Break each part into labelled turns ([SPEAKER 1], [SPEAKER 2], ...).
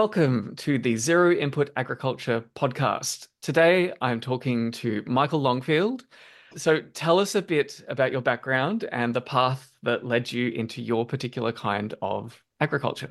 [SPEAKER 1] Welcome to the Zero Input Agriculture podcast. Today, I'm talking to Michael Longfield. So, tell us a bit about your background and the path that led you into your particular kind of agriculture.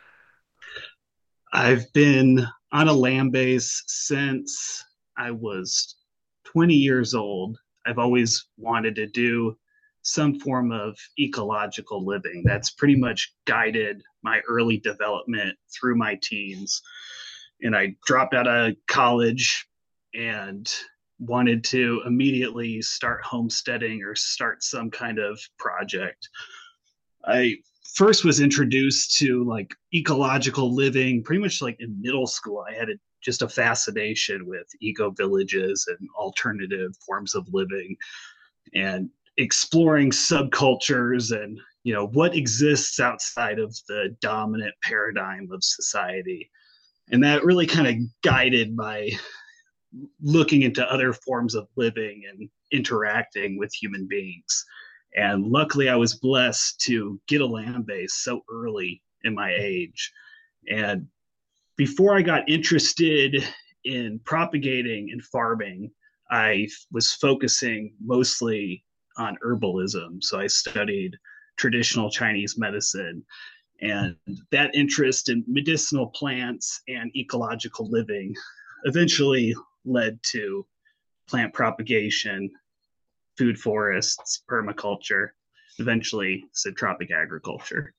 [SPEAKER 2] I've been on a land base since I was 20 years old. I've always wanted to do some form of ecological living. That's pretty much guided my early development through my teens. And I dropped out of college and wanted to immediately start homesteading or start some kind of project. I first was introduced to like ecological living pretty much like in middle school. I had just a fascination with eco villages and alternative forms of living and exploring subcultures and what exists outside of the dominant paradigm of society. And that really kind of guided my looking into other forms of living and interacting with human beings. And luckily, I was blessed to get a land base so early in my age. And before I got interested in propagating and farming, I was focusing mostly on herbalism. So I studied traditional Chinese medicine. And that interest in medicinal plants and ecological living eventually led to plant propagation, food forests, permaculture, eventually syntropic agriculture.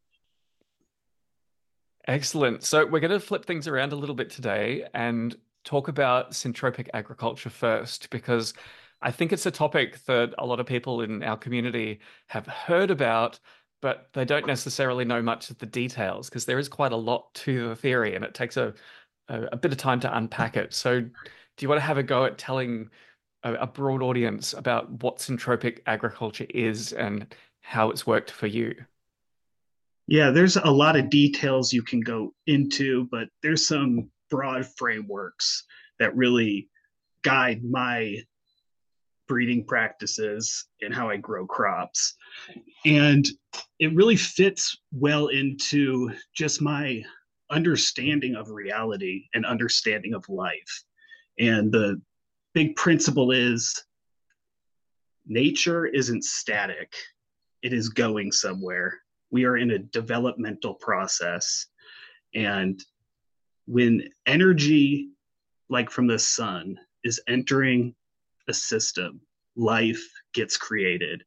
[SPEAKER 1] Excellent. So, we're going to flip things around a little bit today and talk about syntropic agriculture first, because I think it's a topic that a lot of people in our community have heard about, but they don't necessarily know much of the details because there is quite a lot to the theory and it takes a bit of time to unpack it. So, do you want to have a go at telling a broad audience about what syntropic agriculture is and how it's worked for you?
[SPEAKER 2] Yeah, there's a lot of details you can go into, but there's some broad frameworks that really guide my breeding practices and how I grow crops. And it really fits well into just my understanding of reality and understanding of life. And the big principle is nature isn't static, it is going somewhere. We are in a developmental process. And when energy, like from the sun, is entering a system, life gets created,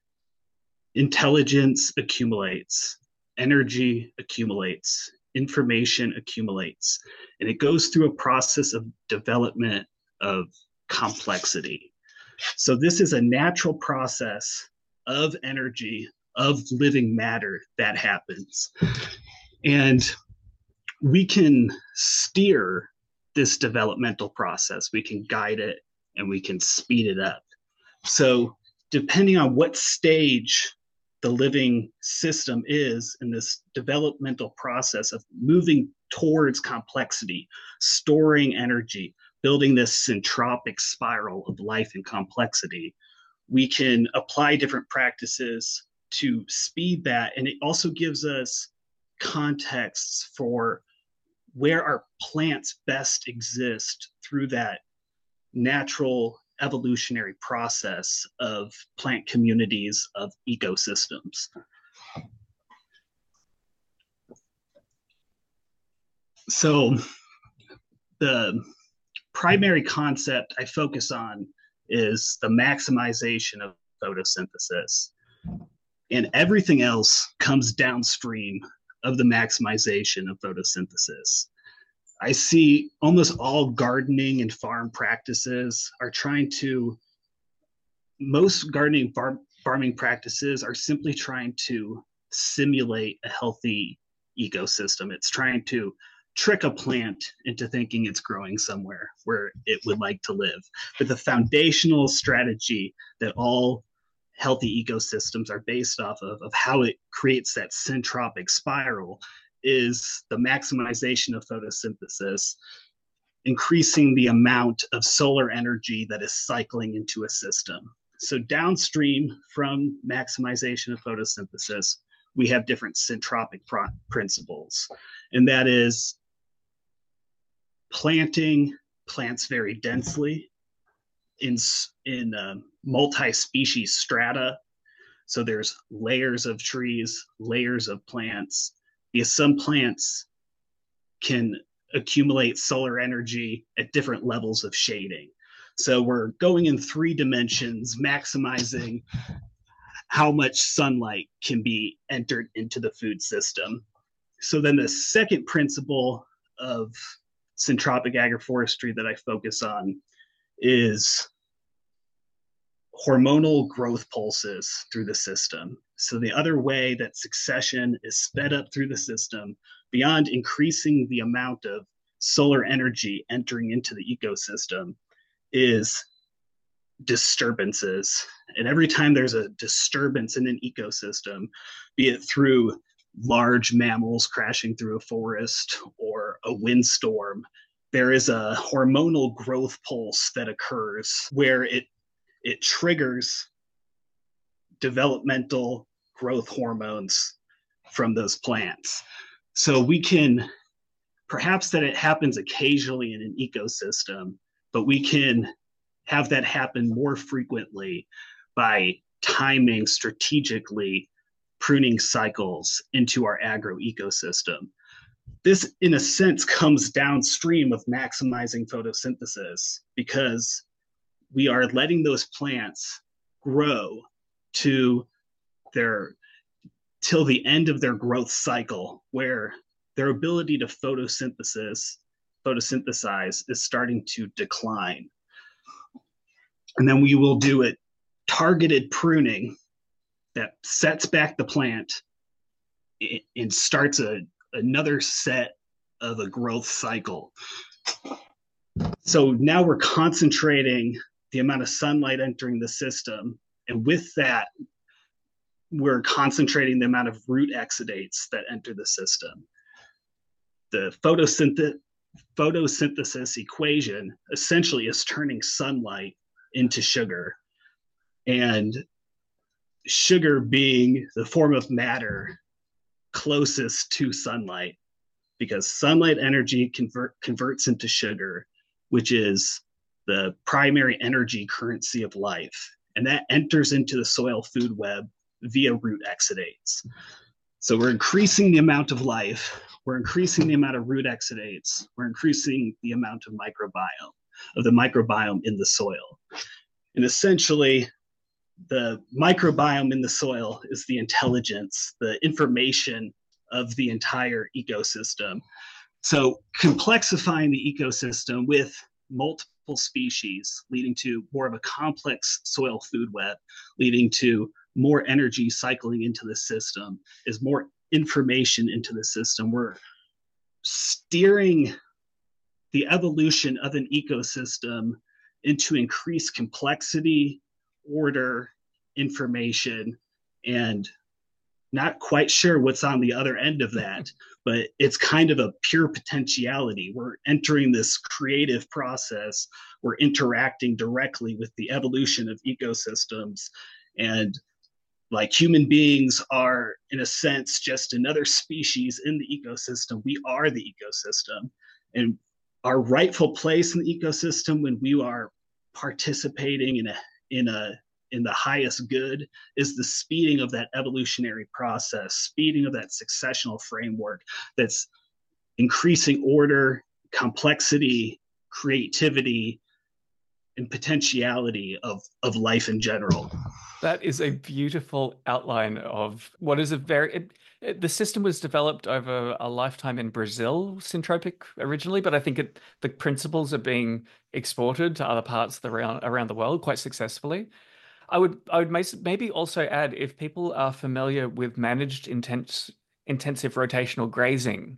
[SPEAKER 2] intelligence accumulates, energy accumulates, information accumulates, and it goes through a process of development of complexity. So, this is a natural process of energy, of living matter that happens. And we can steer this developmental process, we can guide it, and we can speed it up. So, depending on what stage the living system is in this developmental process of moving towards complexity, storing energy, building this syntropic spiral of life and complexity, we can apply different practices to speed that. And it also gives us contexts for where our plants best exist through that natural evolutionary process of plant communities, of ecosystems. So the primary concept I focus on is the maximization of photosynthesis. And everything else comes downstream of the maximization of photosynthesis. I see almost all gardening and farm practices are trying to, most gardening farming practices are simply trying to simulate a healthy ecosystem. It's trying to trick a plant into thinking it's growing somewhere where it would like to live. But the foundational strategy that all healthy ecosystems are based off of how it creates that syntropic spiral, is the maximization of photosynthesis, increasing the amount of solar energy that is cycling into a system. So downstream from maximization of photosynthesis, we have different syntropic principles. And that is planting plants very densely in in multi-species strata. So there's layers of trees, layers of plants, because some plants can accumulate solar energy at different levels of shading. So we're going in 3 dimensions, maximizing how much sunlight can be entered into the food system. So then the second principle of syntropic agroforestry that I focus on is hormonal growth pulses through the system. So the other way that succession is sped up through the system, beyond increasing the amount of solar energy entering into the ecosystem, is disturbances. And every time there's a disturbance in an ecosystem, be it through large mammals crashing through a forest or a windstorm, there is a hormonal growth pulse that occurs where it triggers developmental growth hormones from those plants. So we can, perhaps that it happens occasionally in an ecosystem, but we can have that happen more frequently by timing strategically pruning cycles into our agro ecosystem. This, in a sense, comes downstream of maximizing photosynthesis because we are letting those plants grow to their till the end of their growth cycle, where their ability to photosynthesize is starting to decline. And then we will do a targeted pruning that sets back the plant and starts another set of a growth cycle. So now we're concentrating the amount of sunlight entering the system. And with that, we're concentrating the amount of root exudates that enter the system. The photosynthesis equation essentially is turning sunlight into sugar. And sugar being the form of matter closest to sunlight, because sunlight energy converts into sugar, which is the primary energy currency of life. And that enters into the soil food web via root exudates. So we're increasing the amount of life, we're increasing the amount of root exudates, we're increasing the amount of the microbiome in the soil. And essentially, the microbiome in the soil is the intelligence, the information of the entire ecosystem. So complexifying the ecosystem with multiple species, leading to more of a complex soil food web, leading to more energy cycling into the system, is more information into the system. We're steering the evolution of an ecosystem into increased complexity, order, information, and not quite sure what's on the other end of that, but it's kind of a pure potentiality. We're entering this creative process. We're interacting directly with the evolution of ecosystems. And like human beings are, in a sense, just another species in the ecosystem. We are the ecosystem. And our rightful place in the ecosystem when we are participating in the highest good is the speeding of that evolutionary process, speeding of that successional framework that's increasing order, complexity, creativity, and potentiality of life in general.
[SPEAKER 1] That is a beautiful outline of what is a the system was developed over a lifetime in Brazil, Syntropic originally, but I think the principles are being exported to other parts around the world quite successfully. I would maybe also add, if people are familiar with managed intensive rotational grazing,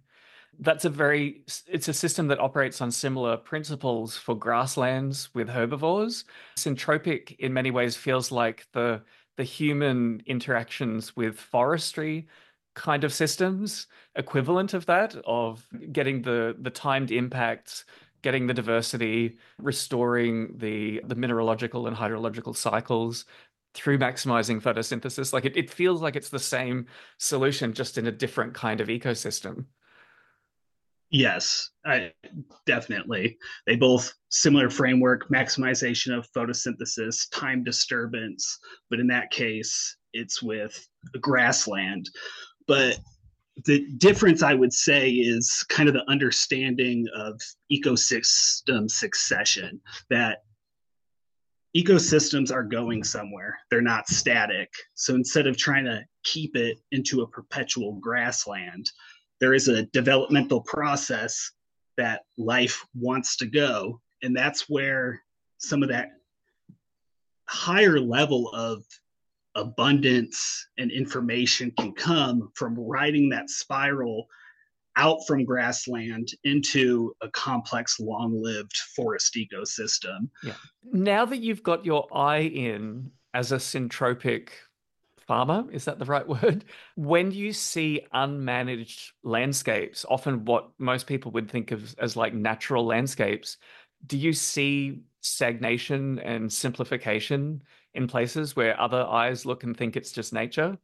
[SPEAKER 1] it's a system that operates on similar principles for grasslands with herbivores. Syntropic in many ways feels like the human interactions with forestry kind of systems, equivalent of that, of getting the timed impacts, getting the diversity, restoring the mineralogical and hydrological cycles through maximizing photosynthesis. Like it feels like it's the same solution, just in a different kind of ecosystem.
[SPEAKER 2] Yes, definitely. They both similar framework, maximization of photosynthesis, time disturbance, but in that case, it's with grassland. But the difference I would say is kind of the understanding of ecosystem succession, that ecosystems are going somewhere. They're not static. So instead of trying to keep it into a perpetual grassland, there is a developmental process that life wants to go. And that's where some of that higher level of abundance and information can come from riding that spiral out from grassland into a complex, long lived forest ecosystem.
[SPEAKER 1] Yeah. Now that you've got your eye in as a syntropic farmer, is that the right word? When you see unmanaged landscapes, often what most people would think of as like natural landscapes, do you see stagnation and simplification in places where other eyes look and think it's just nature?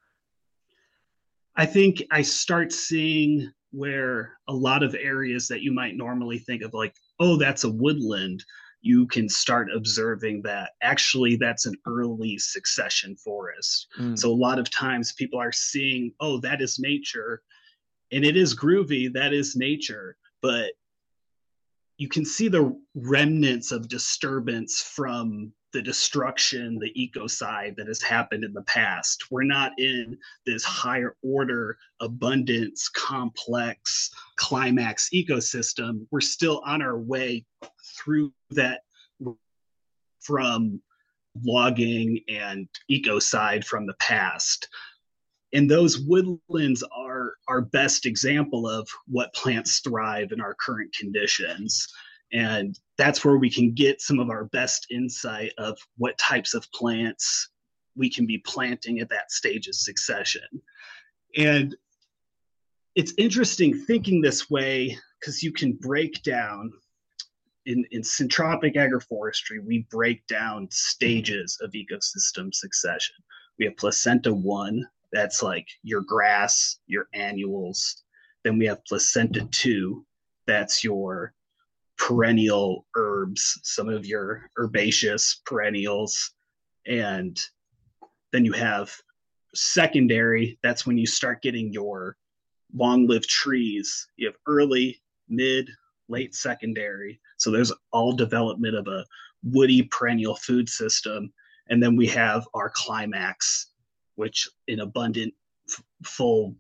[SPEAKER 2] I think I start seeing where a lot of areas that you might normally think of, like, oh, that's a woodland, you can start observing that actually that's an early succession forest.
[SPEAKER 1] Mm.
[SPEAKER 2] So a lot of times people are seeing, oh, that is nature, and it is groovy, that is nature, but you can see the remnants of disturbance from the destruction, the ecocide that has happened in the past. We're not in this higher order, abundance, complex, climax ecosystem. We're still on our way through that from logging and ecocide from the past. And those woodlands are our best example of what plants thrive in our current conditions. And that's where we can get some of our best insight of what types of plants we can be planting at that stage of succession. And it's interesting thinking this way because you can break down in syntropic agroforestry, we break down stages of ecosystem succession. We have placenta one, that's like your grass, your annuals. Then we have placenta two, that's your perennial herbs, some of your herbaceous perennials. And then you have secondary, that's when you start getting your long lived trees. You have early, mid, late secondary. So there's all development of a woody perennial food system. And then we have our climax, which in abundant, full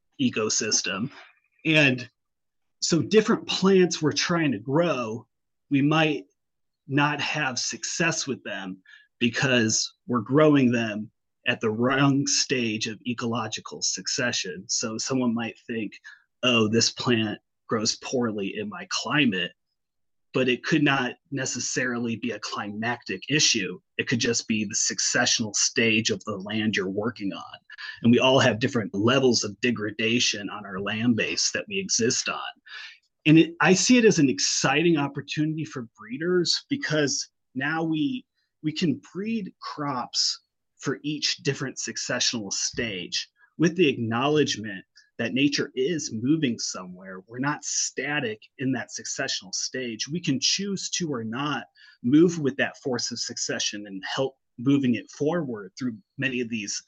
[SPEAKER 2] ecosystem. And so different plants we're trying to grow, we might not have success with them because we're growing them at the wrong stage of ecological succession. So someone might think, oh, this plant grows poorly in my climate, but it could not necessarily be a climactic issue. It could just be the successional stage of the land you're working on. And we all have different levels of degradation on our land base that we exist on. And I see it as an exciting opportunity for breeders because now we can breed crops for each different successional stage with the acknowledgement that nature is moving somewhere. We're not static in that successional stage. We can choose to or not move with that force of succession and help moving it forward through many of these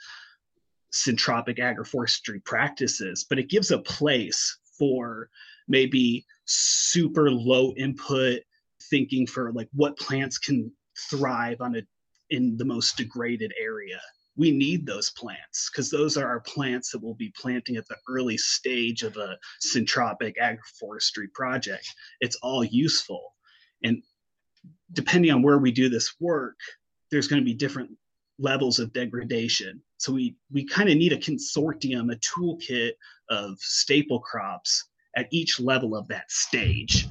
[SPEAKER 2] syntropic agroforestry practices, but it gives a place for maybe super low input thinking for like what plants can thrive on a in the most degraded area. We need those plants because those are our plants that we'll be planting at the early stage of a syntropic agroforestry project. It's all useful. And depending on where we do this work, there's going to be different levels of degradation. So we kind of need a consortium, a toolkit of staple crops at each level of that stage.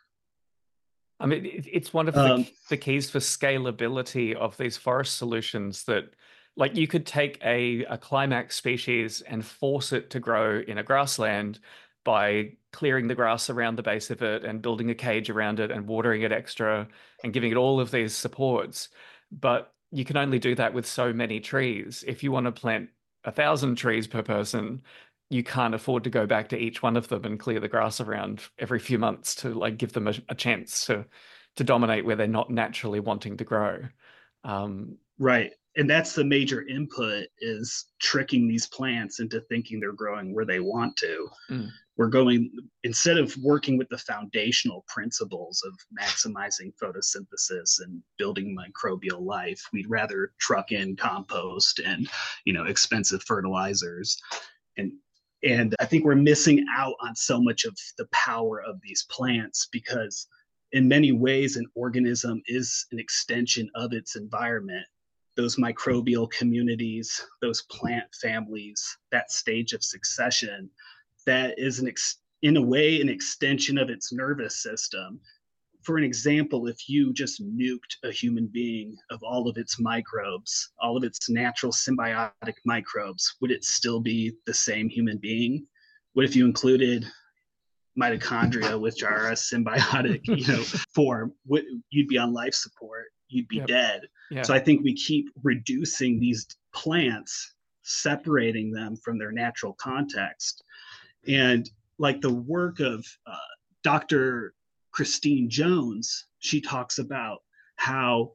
[SPEAKER 1] I mean, it's one of the keys for scalability of these forest solutions that, like, you could take a climax species and force it to grow in a grassland by clearing the grass around the base of it and building a cage around it and watering it extra and giving it all of these supports. But you can only do that with so many trees. If you want to plant 1,000 trees per person, you can't afford to go back to each one of them and clear the grass around every few months to like give them a chance to dominate where they're not naturally wanting to grow. Um,
[SPEAKER 2] Right. And that's the major input is tricking these plants into thinking they're growing where they want to.
[SPEAKER 1] mm,
[SPEAKER 2] We're going, instead of working with the foundational principles of maximizing photosynthesis and building microbial life, we'd rather truck in compost and, expensive fertilizers. And and I think we're missing out on so much of the power of these plants because in many ways an organism is an extension of its environment. Those microbial communities, those plant families, that stage of succession, that is in a way an extension of its nervous system. For an example, if you just nuked a human being of all of its microbes, all of its natural symbiotic microbes, would it still be the same human being? What if you included mitochondria, which are a symbiotic, form? You'd be on life support. You'd be
[SPEAKER 1] yep.
[SPEAKER 2] dead.
[SPEAKER 1] Yeah.
[SPEAKER 2] So I think we keep reducing these plants, separating them from their natural context. And like the work of Dr. Christine Jones, she talks about how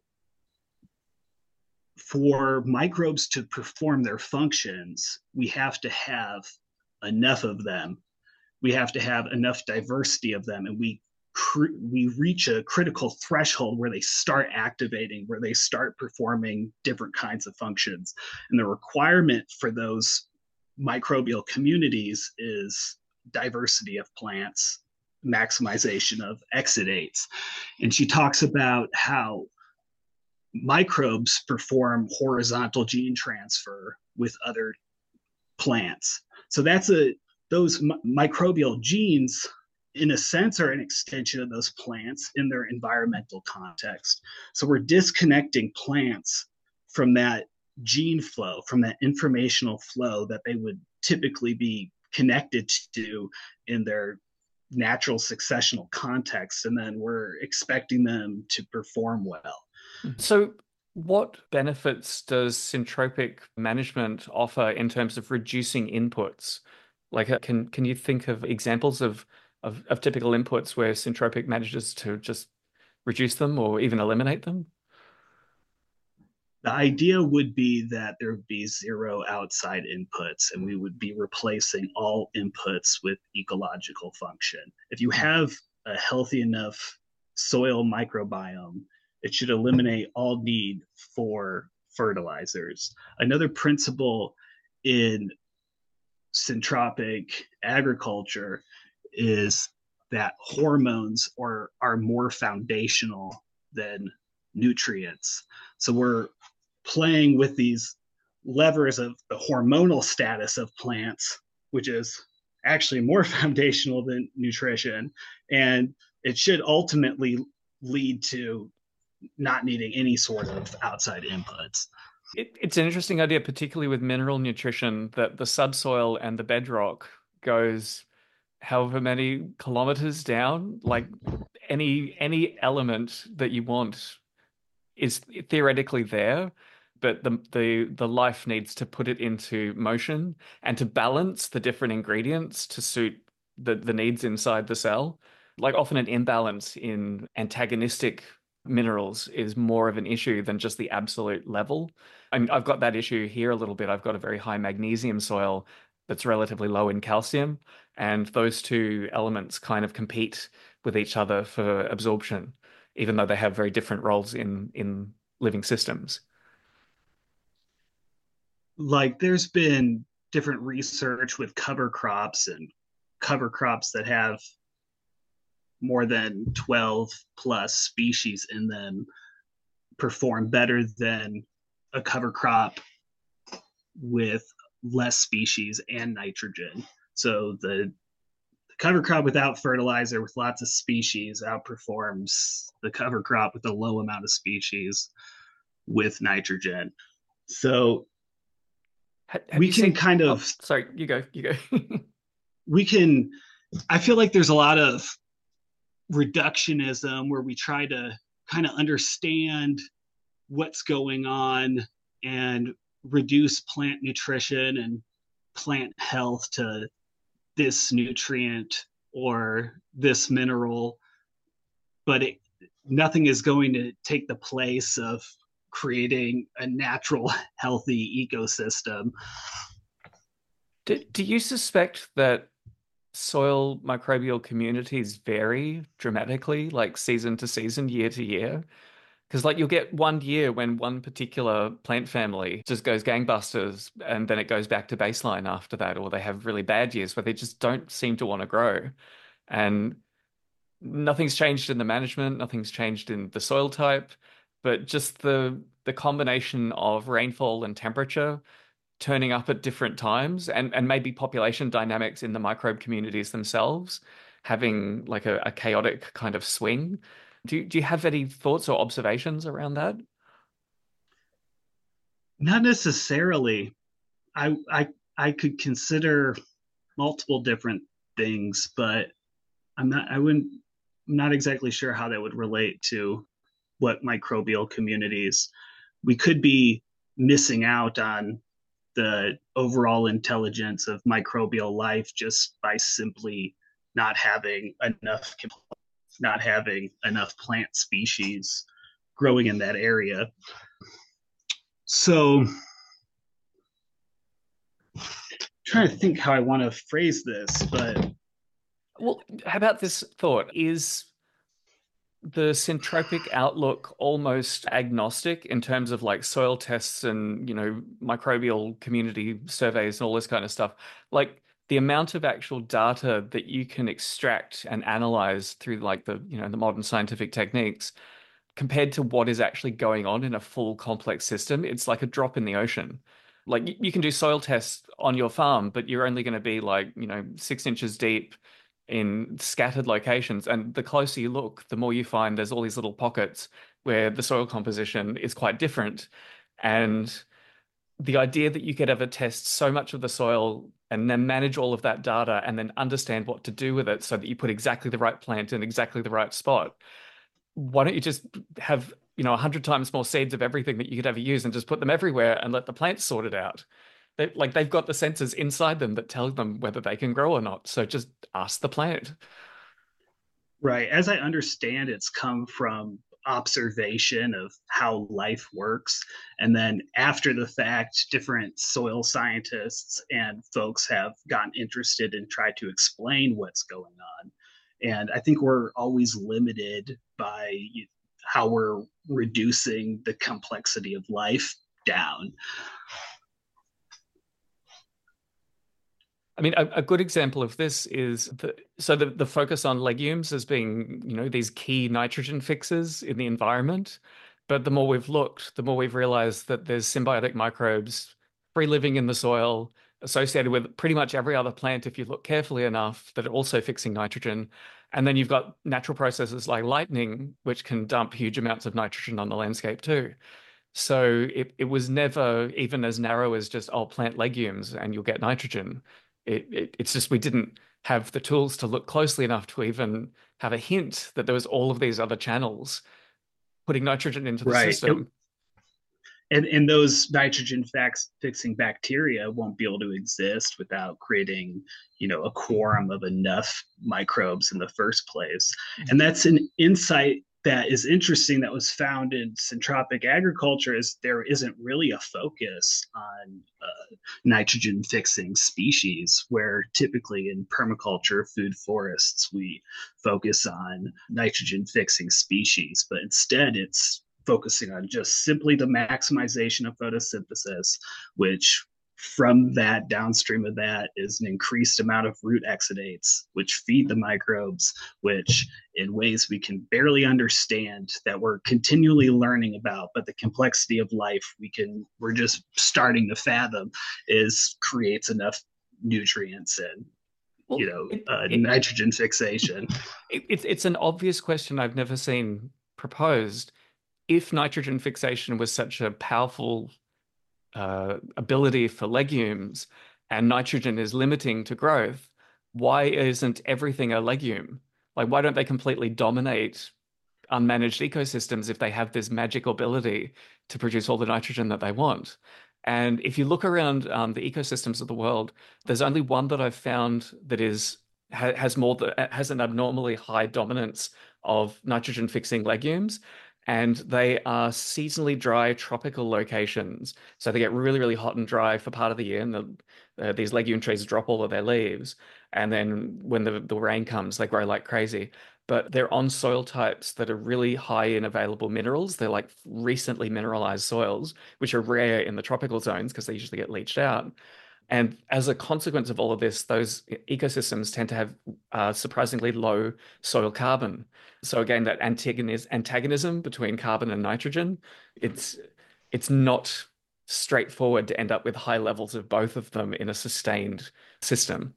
[SPEAKER 2] for microbes to perform their functions, we have to have enough of them. We have to have enough diversity of them, and we reach a critical threshold where they start activating, where they start performing different kinds of functions. And the requirement for those microbial communities is diversity of plants, maximization of exudates. And she talks about how microbes perform horizontal gene transfer with other plants. So those microbial genes, in a sense, are an extension of those plants in their environmental context. So we're disconnecting plants from that gene flow, from that informational flow that they would typically be connected to in their natural successional context, and then we're expecting them to perform well.
[SPEAKER 1] So, what benefits does syntropic management offer in terms of reducing inputs? Like, can you think of examples of typical inputs where syntropic manages to just reduce them or even eliminate them?
[SPEAKER 2] The idea would be that there would be zero outside inputs and we would be replacing all inputs with ecological function. If you have a healthy enough soil microbiome, it should eliminate all need for fertilizers. Another principle in syntropic agriculture is that hormones are more foundational than nutrients. So we're playing with these levers of the hormonal status of plants, which is actually more foundational than nutrition. And it should ultimately lead to not needing any sort of outside inputs.
[SPEAKER 1] It's an interesting idea, particularly with mineral nutrition, that the subsoil and the bedrock goes however many kilometers down. Like any element that you want is theoretically there, but the life needs to put it into motion and to balance the different ingredients to suit the needs inside the cell. Like often an imbalance in antagonistic minerals is more of an issue than just the absolute level. I've got that issue here a little bit. I've got a very high magnesium soil that's relatively low in calcium, and those two elements kind of compete with each other for absorption, even though they have very different roles in living systems.
[SPEAKER 2] Like there's been different research with cover crops and cover crops that have more than 12 plus species in them perform better than a cover crop with less species and nitrogen. So the cover crop without fertilizer with lots of species outperforms the cover crop with a low amount of species with nitrogen. So
[SPEAKER 1] Have
[SPEAKER 2] we
[SPEAKER 1] you
[SPEAKER 2] can
[SPEAKER 1] seen?
[SPEAKER 2] kind
[SPEAKER 1] Oh,
[SPEAKER 2] of
[SPEAKER 1] sorry, you go, you go.
[SPEAKER 2] we can I feel like there's a lot of reductionism where we try to kind of understand what's going on and reduce plant nutrition and plant health to this nutrient or this mineral, but nothing is going to take the place of creating a natural, healthy ecosystem.
[SPEAKER 1] Do you suspect that soil microbial communities vary dramatically, like season to season, year to year? Because like you'll get one year when one particular plant family just goes gangbusters and then it goes back to baseline after that, or they have really bad years where they just don't seem to want to grow. And nothing's changed in the management, nothing's changed in the soil type, but just the combination of rainfall and temperature turning up at different times and maybe population dynamics in the microbe communities themselves having like a chaotic kind of swing. Do you have any thoughts or observations around that?
[SPEAKER 2] Not necessarily. I could consider multiple different things, but I wouldn't, I'm not exactly sure how that would relate to what microbial communities. We could be missing out on the overall intelligence of microbial life just by simply not having enough not having enough plant species growing in that area. So, I'm trying to think how I want to phrase this, but
[SPEAKER 1] Well, how about this thought? Is the syntropic outlook almost agnostic in terms of like soil tests and, microbial community surveys and all this kind of stuff? Like the amount of actual data that you can extract and analyze through like the modern scientific techniques compared to what is actually going on in a full complex system, it's like a drop in the ocean. Like you can do soil tests on your farm, but you're only going to be like, 6 inches deep in scattered locations. And the closer you look, the more you find there's all these little pockets where the soil composition is quite different. And the idea that you could ever test so much of the soil and then manage all of that data and then understand what to do with it so that you put exactly the right plant in exactly the right spot. Why don't you just have, 100 times more seeds of everything that you could ever use and just put them everywhere and let the plants sort it out? They've got the sensors inside them that tell them whether they can grow or not. So just ask the plant.
[SPEAKER 2] right, as I understand, it's come from observation of how life works. And then after the fact, different soil scientists and folks have gotten interested and tried to explain what's going on. And I think we're always limited by how we're reducing the complexity of life down.
[SPEAKER 1] I mean, a good example of this is the focus on legumes as being, these key nitrogen fixers in the environment. But the more we've looked, the more we've realized that there's symbiotic microbes free living in the soil, associated with pretty much every other plant, if you look carefully enough, that are also fixing nitrogen. And then you've got natural processes like lightning, which can dump huge amounts of nitrogen on the landscape too. So it was never even as narrow as just, oh, plant legumes and you'll get nitrogen. It's just we didn't have the tools to look closely enough to even have a hint that there was all of these other channels putting nitrogen into the
[SPEAKER 2] Right.
[SPEAKER 1] system.
[SPEAKER 2] And those nitrogen fixing bacteria won't be able to exist without creating a quorum of enough microbes in the first place. And that's an insight that is interesting that was found in syntropic agriculture, is there isn't really a focus on nitrogen fixing species, where typically in permaculture food forests we focus on nitrogen fixing species, but instead it's focusing on just simply the maximization of photosynthesis, which from that downstream of that is an increased amount of root exudates, which feed the microbes, which in ways we can barely understand, that we're continually learning about, but the complexity of life we're just starting to fathom, is creates enough nutrients and
[SPEAKER 1] Well,
[SPEAKER 2] nitrogen fixation.
[SPEAKER 1] it's an obvious question I've never seen proposed. If nitrogen fixation was such a powerful ability for legumes and nitrogen is limiting to growth, why isn't everything a legume? Like, why don't they completely dominate unmanaged ecosystems if they have this magical ability to produce all the nitrogen that they want? And if you look around the ecosystems of the world, there's only one that I've found that has an abnormally high dominance of nitrogen fixing legumes. And they are seasonally dry tropical locations. So they get really, really hot and dry for part of the year, and these legume trees drop all of their leaves. And then when the rain comes, they grow like crazy. But they're on soil types that are really high in available minerals. They're like recently mineralized soils, which are rare in the tropical zones because they usually get leached out. And as a consequence of all of this, those ecosystems tend to have surprisingly low soil carbon. So again, that antagonism between carbon and nitrogen, it's it's not straightforward to end up with high levels of both of them in a sustained system.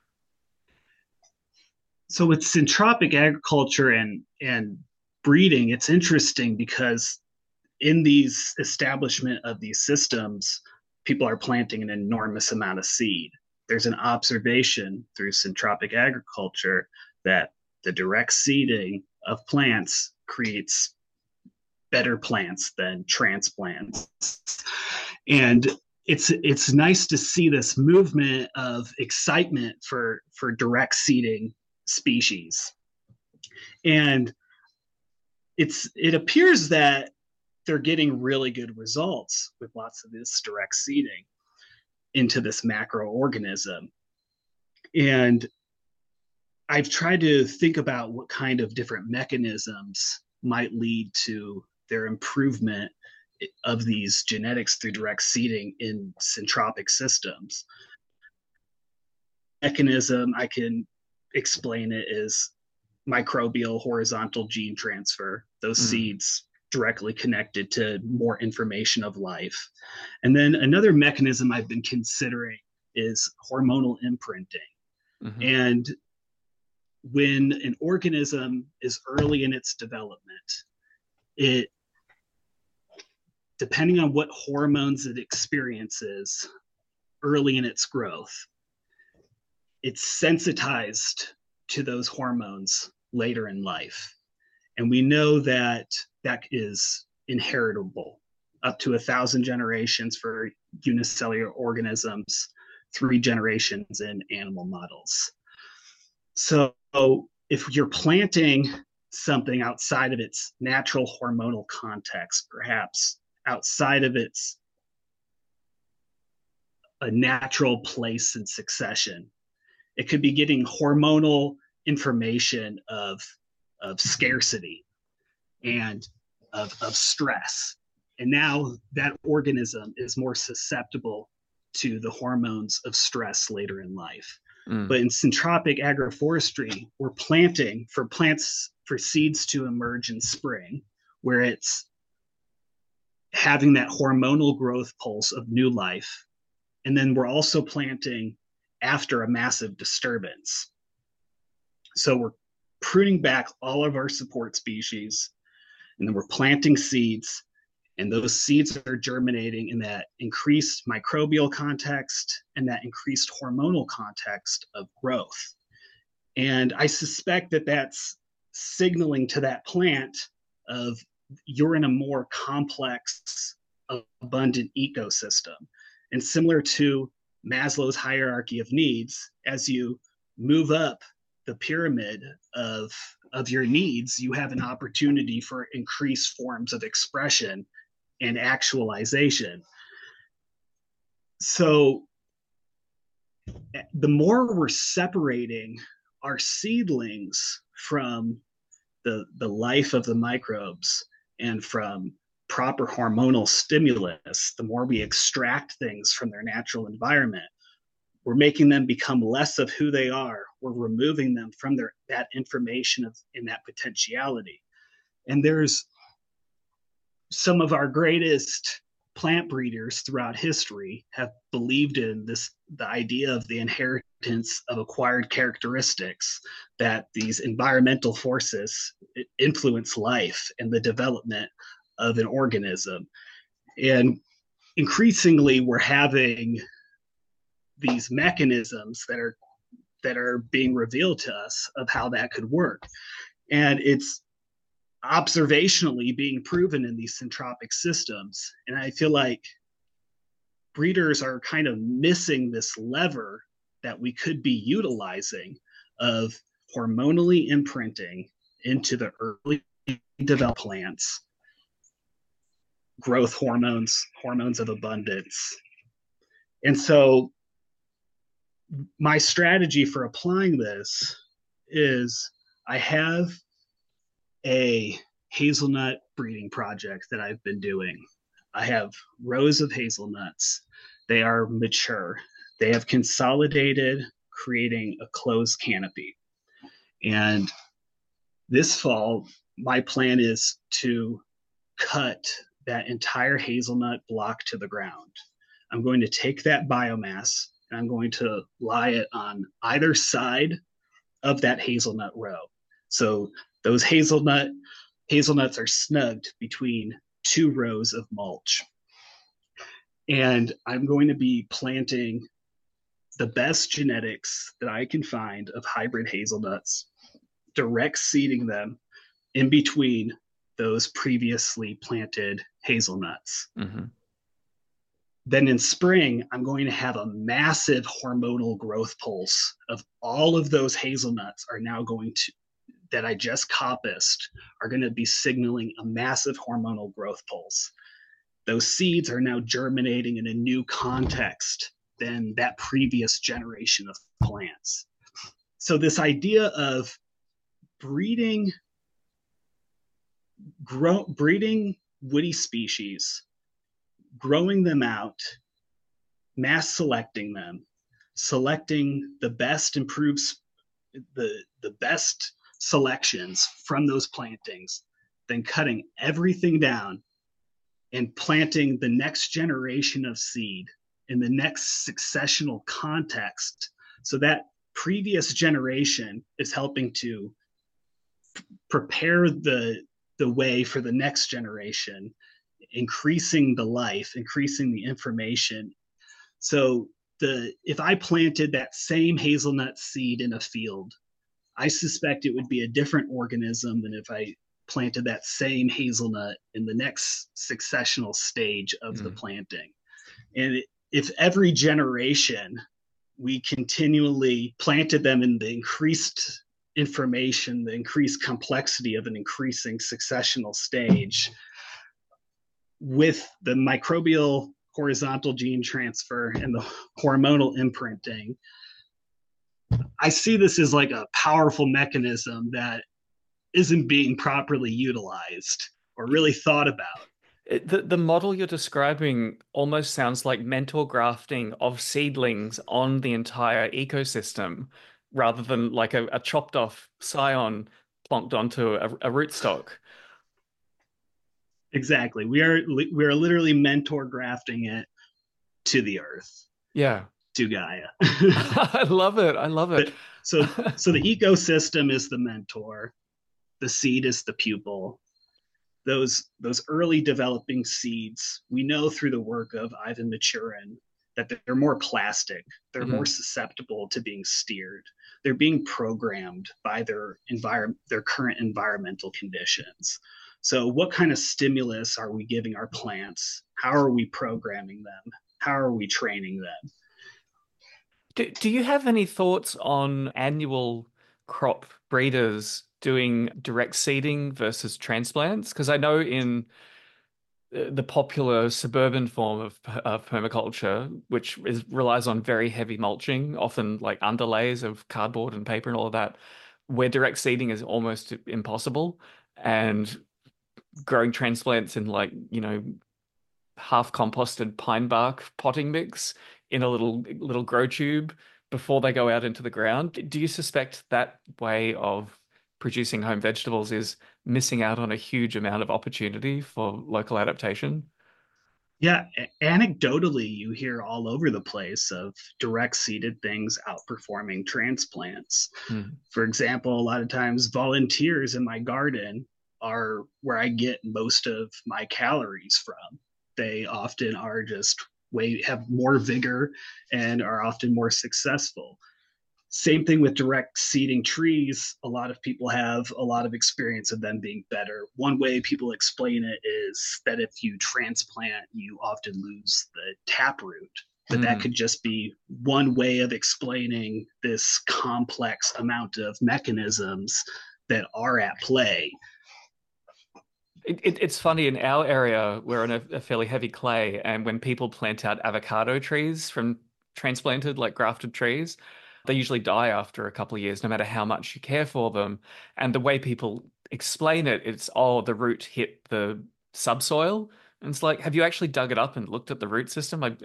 [SPEAKER 2] So with syntropic agriculture and breeding, it's interesting because in these establishment of these systems, people are planting an enormous amount of seed. There's an observation through syntropic agriculture that the direct seeding of plants creates better plants than transplants. And it's nice to see this movement of excitement for direct seeding species. And it appears that they're getting really good results with lots of this direct seeding into this macroorganism. And I've tried to think about what kind of different mechanisms might lead to their improvement of these genetics through direct seeding in syntropic systems. Mechanism I can explain it is microbial horizontal gene transfer. Those
[SPEAKER 1] Mm.
[SPEAKER 2] seeds directly connected to more information of life. And then another mechanism I've been considering is hormonal imprinting.
[SPEAKER 1] Hmm.
[SPEAKER 2] And when an organism is early in its development, it, depending on what hormones it experiences early in its growth, it's sensitized to those hormones later in life. And we know that that is inheritable up to 1,000 generations for unicellular organisms, 3 generations in animal models. So if you're planting something outside of its natural hormonal context, perhaps outside of its a natural place in succession, it could be getting hormonal information of scarcity and of stress. And now that organism is more susceptible to the hormones of stress later in life.
[SPEAKER 1] Mm.
[SPEAKER 2] But in syntropic agroforestry, we're planting for plants for seeds to emerge in spring, where it's having that hormonal growth pulse of new life. And then we're also planting after a massive disturbance. So we're pruning back all of our support species, and then we're planting seeds, and those seeds are germinating in that increased microbial context and that increased hormonal context of growth. And I suspect that that's signaling to that plant of you're in a more complex, abundant ecosystem. And similar to Maslow's hierarchy of needs, as you move up the pyramid of your needs, you have an opportunity for increased forms of expression and actualization. So the more we're separating our seedlings from the life of the microbes and from proper hormonal stimulus, the more we extract things from their natural environment, we're making them become less of who they are. We're removing them from that information in that potentiality. And there's some of our greatest plant breeders throughout history have believed in the idea of the inheritance of acquired characteristics, that these environmental forces influence life and the development of an organism. And increasingly, we're having these mechanisms that are being revealed to us of how that could work. And it's observationally being proven in these syntropic systems. And I feel like breeders are kind of missing this lever that we could be utilizing of hormonally imprinting into the early developed plants growth hormones, hormones of abundance. And so my strategy for applying this is I have a hazelnut breeding project that I've been doing. I have rows of hazelnuts. They are mature. They have consolidated, creating a closed canopy. And this fall, my plan is to cut that entire hazelnut block to the ground. I'm going to take that biomass and I'm going to lie it on either side of that hazelnut row. So those hazelnuts are snugged between two rows of mulch. And I'm going to be planting the best genetics that I can find of hybrid hazelnuts, direct seeding them in between those previously planted hazelnuts. Mm-hmm. Then in spring, I'm going to have a massive hormonal growth pulse of all of those hazelnuts are now going to, that I just coppiced, are going to be signaling a massive hormonal growth pulse. Those seeds are now germinating in a new context than that previous generation of plants. So this idea of breeding woody species, growing them out, mass selecting them, selecting the best the best selections from those plantings, then cutting everything down and planting the next generation of seed in the next successional context. So that previous generation is helping to prepare the way for the next generation, increasing the life, increasing the information. So if I planted that same hazelnut seed in a field, I suspect it would be a different organism than if I planted that same hazelnut in the next successional stage of the planting. And if every generation we continually planted them in the increased information, the increased complexity of an increasing successional stage, with the microbial horizontal gene transfer and the hormonal imprinting, I see this as like a powerful mechanism that isn't being properly utilized or really thought about.
[SPEAKER 1] The model you're describing almost sounds like mentor grafting of seedlings on the entire ecosystem rather than like a chopped off scion plonked onto a rootstock.
[SPEAKER 2] Exactly. We are literally mentor grafting it to the earth.
[SPEAKER 1] Yeah.
[SPEAKER 2] To Gaia.
[SPEAKER 1] I love it. I love it.
[SPEAKER 2] So the ecosystem is the mentor. The seed is the pupil. Those early developing seeds, we know through the work of Ivan Maturin that they're more plastic. They're more susceptible to being steered. They're being programmed by their current environmental conditions. So what kind of stimulus are we giving our plants? How are we programming them? How are we training them?
[SPEAKER 1] Do you have any thoughts on annual crop breeders doing direct seeding versus transplants? Because I know in the popular suburban form of permaculture, which relies on very heavy mulching, often like underlays of cardboard and paper and all of that, where direct seeding is almost impossible, and growing transplants in like, half composted pine bark potting mix in a little grow tube before they go out into the ground. Do you suspect that way of producing home vegetables is missing out on a huge amount of opportunity for local adaptation?
[SPEAKER 2] Yeah, anecdotally, you hear all over the place of direct seeded things outperforming transplants. For example, a lot of times volunteers in my garden are where I get most of my calories from. They often are just have more vigor and are often more successful. Same thing with direct seeding trees. A lot of people have a lot of experience of them being better. One way people explain it is that if you transplant, you often lose the taproot. But that
[SPEAKER 1] Mm.
[SPEAKER 2] could just be one way of explaining this complex amount of mechanisms that are at play.
[SPEAKER 1] It's funny, in our area, we're on a fairly heavy clay, and when people plant out avocado trees from transplanted, like grafted trees, they usually die after a couple of years, no matter how much you care for them. And the way people explain it, it's, oh, the root hit the subsoil. And it's like, have you actually dug it up and looked at the root system? Like,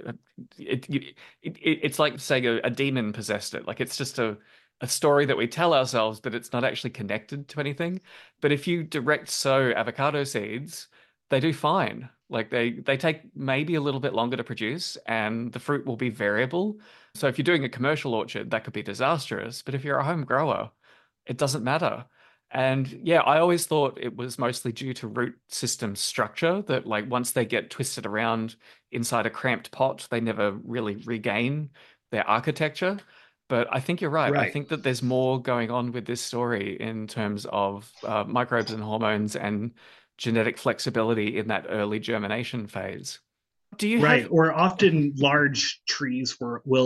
[SPEAKER 1] it's like saying a demon possessed it. Like, it's just a story that we tell ourselves, but it's not actually connected to anything. But if you direct sow avocado seeds, they do fine. Like they take maybe a little bit longer to produce, and the fruit will be variable. So if you're doing a commercial orchard, that could be disastrous. But if you're a home grower, it doesn't matter. And yeah, I always thought it was mostly due to root system structure, that like once they get twisted around inside a cramped pot, they never really regain their architecture. But I think you're right. I
[SPEAKER 2] Right.
[SPEAKER 1] think that there's more going on with this story in terms of microbes and hormones and genetic flexibility in that early germination phase. Do you
[SPEAKER 2] Right.
[SPEAKER 1] have,
[SPEAKER 2] Or often large trees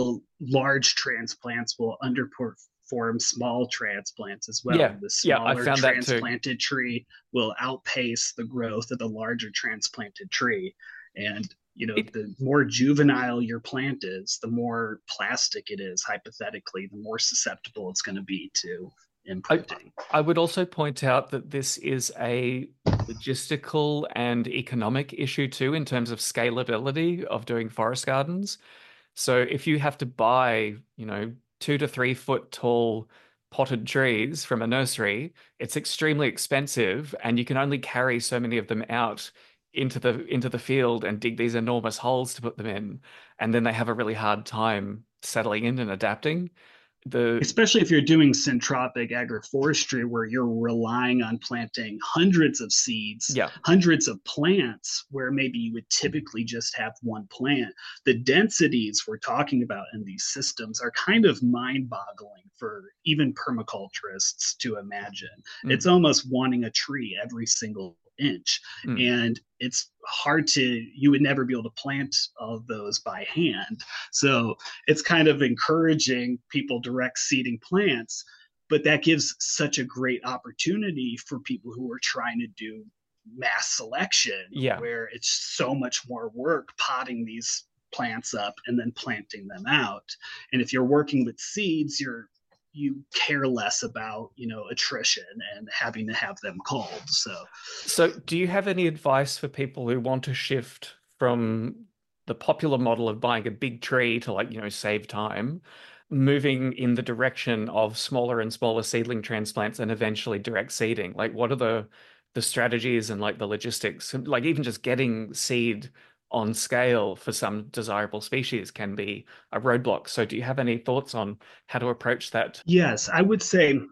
[SPEAKER 2] large transplants will underperform small transplants as well.
[SPEAKER 1] yeah,
[SPEAKER 2] And the
[SPEAKER 1] yeah, I
[SPEAKER 2] smaller
[SPEAKER 1] found that too.
[SPEAKER 2] transplanted tree will outpace the growth of the larger transplanted tree. And,
[SPEAKER 1] It,
[SPEAKER 2] the more juvenile your plant is, the more plastic it is, hypothetically, the more susceptible it's going to be to
[SPEAKER 1] I,
[SPEAKER 2] imprinting.
[SPEAKER 1] I would also point out that this is a logistical and economic issue too, in terms of scalability of doing forest gardens. So if you have to buy, 2 to 3 foot tall potted trees from a nursery, it's extremely expensive, and you can only carry so many of them out into the field and dig these enormous holes to put them in, and then they have a really hard time settling in and adapting. The
[SPEAKER 2] Especially if you're doing syntropic agroforestry where you're relying on planting hundreds of seeds,
[SPEAKER 1] Yeah,
[SPEAKER 2] hundreds of plants, where maybe you would typically just have one plant. The densities we're talking about in these systems are kind of mind boggling for even permaculturists to imagine. It's
[SPEAKER 1] mm,
[SPEAKER 2] almost wanting a tree every single inch.
[SPEAKER 1] mm.
[SPEAKER 2] And it's hard you would never be able to plant all of those by hand. So it's kind of encouraging people direct seeding plants, but that gives such a great opportunity for people who are trying to do mass selection
[SPEAKER 1] Yeah.
[SPEAKER 2] where it's so much more work potting these plants up and then planting them out. And if you're working with seeds, you care less about attrition and having to have them culled. So
[SPEAKER 1] So, do you have any advice for people who want to shift from the popular model of buying a big tree to, like, save time, moving in the direction of smaller and smaller seedling transplants and eventually direct seeding? Like, what are the strategies and like the logistics? Like, even just getting seed on scale for some desirable species can be a roadblock. So, do you have any thoughts on how to approach that?
[SPEAKER 2] yes, I would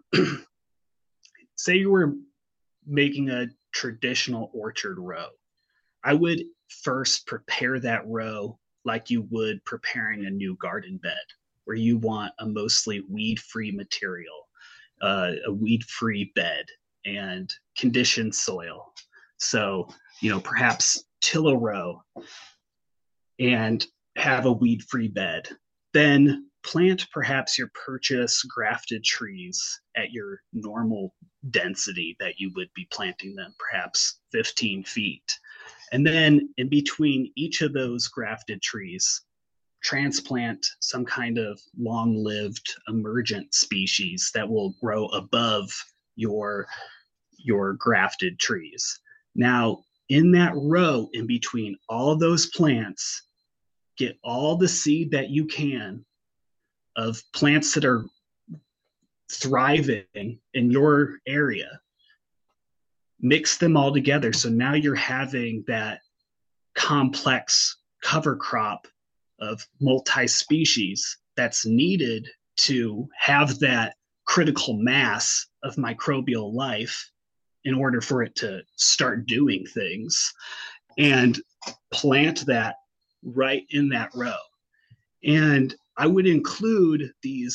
[SPEAKER 2] say you were making a traditional orchard row. I would first prepare that row like you would preparing a new garden bed, where you want a mostly weed free material, a weed free bed, and conditioned soil. So, perhaps till a row and have a weed free bed. Then plant perhaps your purchase grafted trees at your normal density that you would be planting them, perhaps 15 feet. And then in between each of those grafted trees, transplant some kind of long lived emergent species that will grow above your your grafted trees. Now, in that row in between all of those plants, get all the seed that you can of plants that are thriving in your area, mix them all together. So now you're having that complex cover crop of multi species that's needed to have that critical mass of microbial life in order for it to start doing things, and plant that right in that row. And I would include these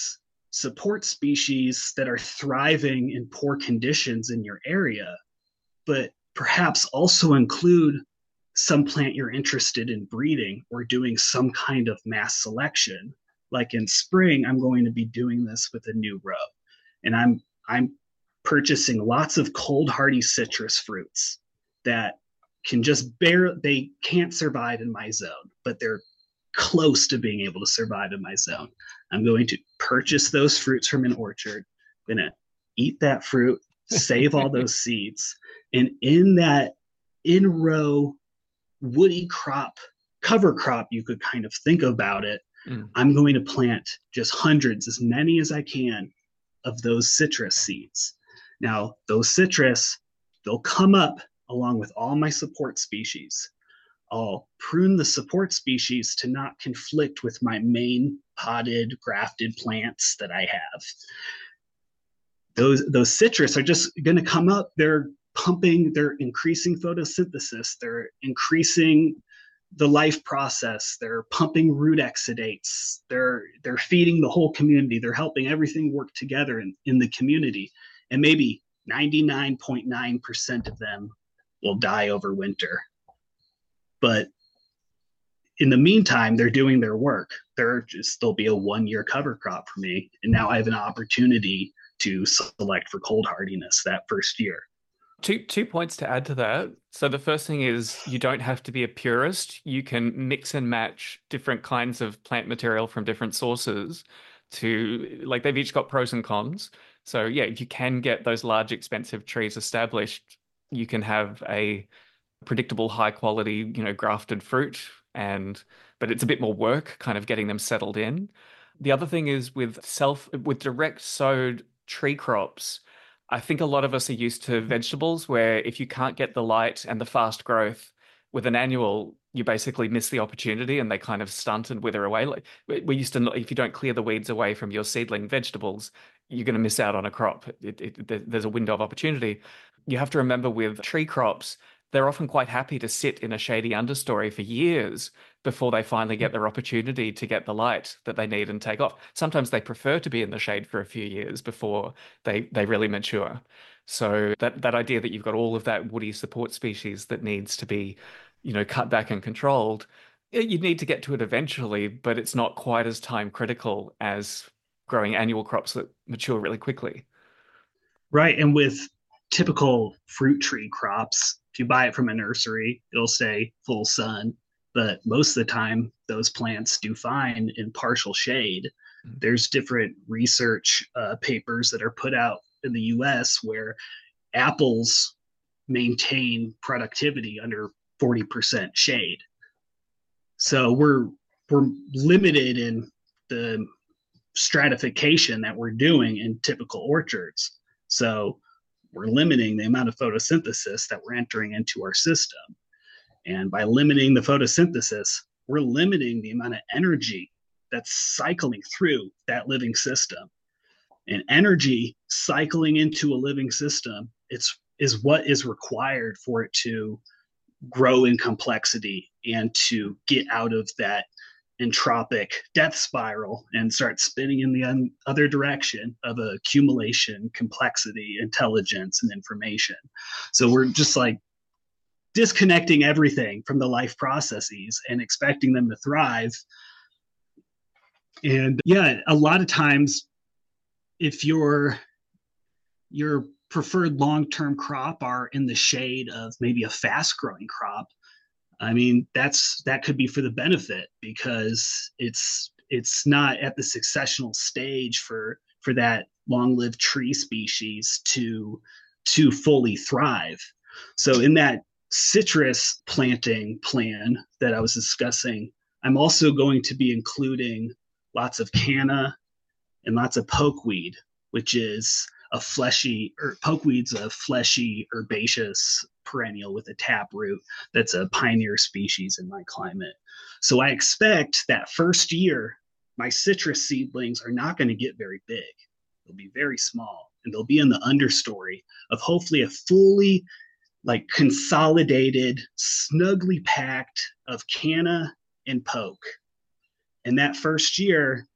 [SPEAKER 2] support species that are thriving in poor conditions in your area, but perhaps also include some plant you're interested in breeding or doing some kind of mass selection. Like in spring, I'm going to be doing this with a new row, and I'm purchasing lots of cold hardy citrus fruits that can just bear they can't survive in my zone, but they're close to being able to survive in my zone. I'm going to purchase those fruits from an orchard. I'm going to eat that fruit, save all those seeds, and in that in row woody crop, cover crop, you could kind of think about it. I'm going to plant just hundreds, as many as I can, of those citrus seeds. Now, those citrus, they'll come up along with all my support species. I'll prune the support species to not conflict with my main potted, grafted plants that I have. Those citrus are just going to come up. They're pumping, they're increasing photosynthesis, they're increasing the life process, they're pumping root exudates, they're feeding the whole community, they're helping everything work together in the community. And maybe 99.9% of them will die over winter. But in the meantime, they're doing their work. They'll be a 1-year cover crop for me. And now I have an opportunity to select for cold hardiness that first year.
[SPEAKER 1] Two points to add to that. So the first thing is you don't have to be a purist. You can mix and match different kinds of plant material from different sources to, like, they've each got pros and cons. So yeah, if you can get those large, expensive trees established, you can have a predictable, high quality, grafted fruit, but it's a bit more work kind of getting them settled in. The other thing is with direct sowed tree crops, I think a lot of us are used to vegetables where if you can't get the light and the fast growth with an annual, you basically miss the opportunity and they kind of stunt and wither away. Like we used to, if you don't clear the weeds away from your seedling vegetables, you're going to miss out on a crop. There's a window of opportunity. You have to remember with tree crops, they're often quite happy to sit in a shady understory for years before they finally get their opportunity to get the light that they need and take off. Sometimes they prefer to be in the shade for a few years before they really mature. So that idea that you've got all of that woody support species that needs to be, cut back and controlled, you need to get to it eventually, but it's not quite as time critical as growing annual crops that mature really quickly.
[SPEAKER 2] Right. And with typical fruit tree crops, if you buy it from a nursery, it'll say full sun. But most of the time, those plants do fine in partial shade. There's different research papers that are put out in the US where apples maintain productivity under 40% shade. So we're limited in the stratification that we're doing in typical orchards. So we're limiting the amount of photosynthesis that we're entering into our system. And by limiting the photosynthesis, we're limiting the amount of energy that's cycling through that living system. And energy cycling into a living system is what is required for it to grow in complexity and to get out of that entropic death spiral and start spinning in the other direction of accumulation, complexity, intelligence, and information. So we're just like disconnecting everything from the life processes and expecting them to thrive. And yeah, a lot of times, if your preferred long-term crop are in the shade of maybe a fast-growing crop, I mean, that could be for the benefit because it's not at the successional stage for that long-lived tree species to fully thrive. So in that citrus planting plan that I was discussing, I'm also going to be including lots of canna and lots of pokeweed, which is pokeweed's a fleshy herbaceous perennial with a taproot that's a pioneer species in my climate. So I expect that first year, my citrus seedlings are not going to get very big. They'll be very small and they'll be in the understory of hopefully a fully consolidated, snugly packed of canna and poke. And that first year,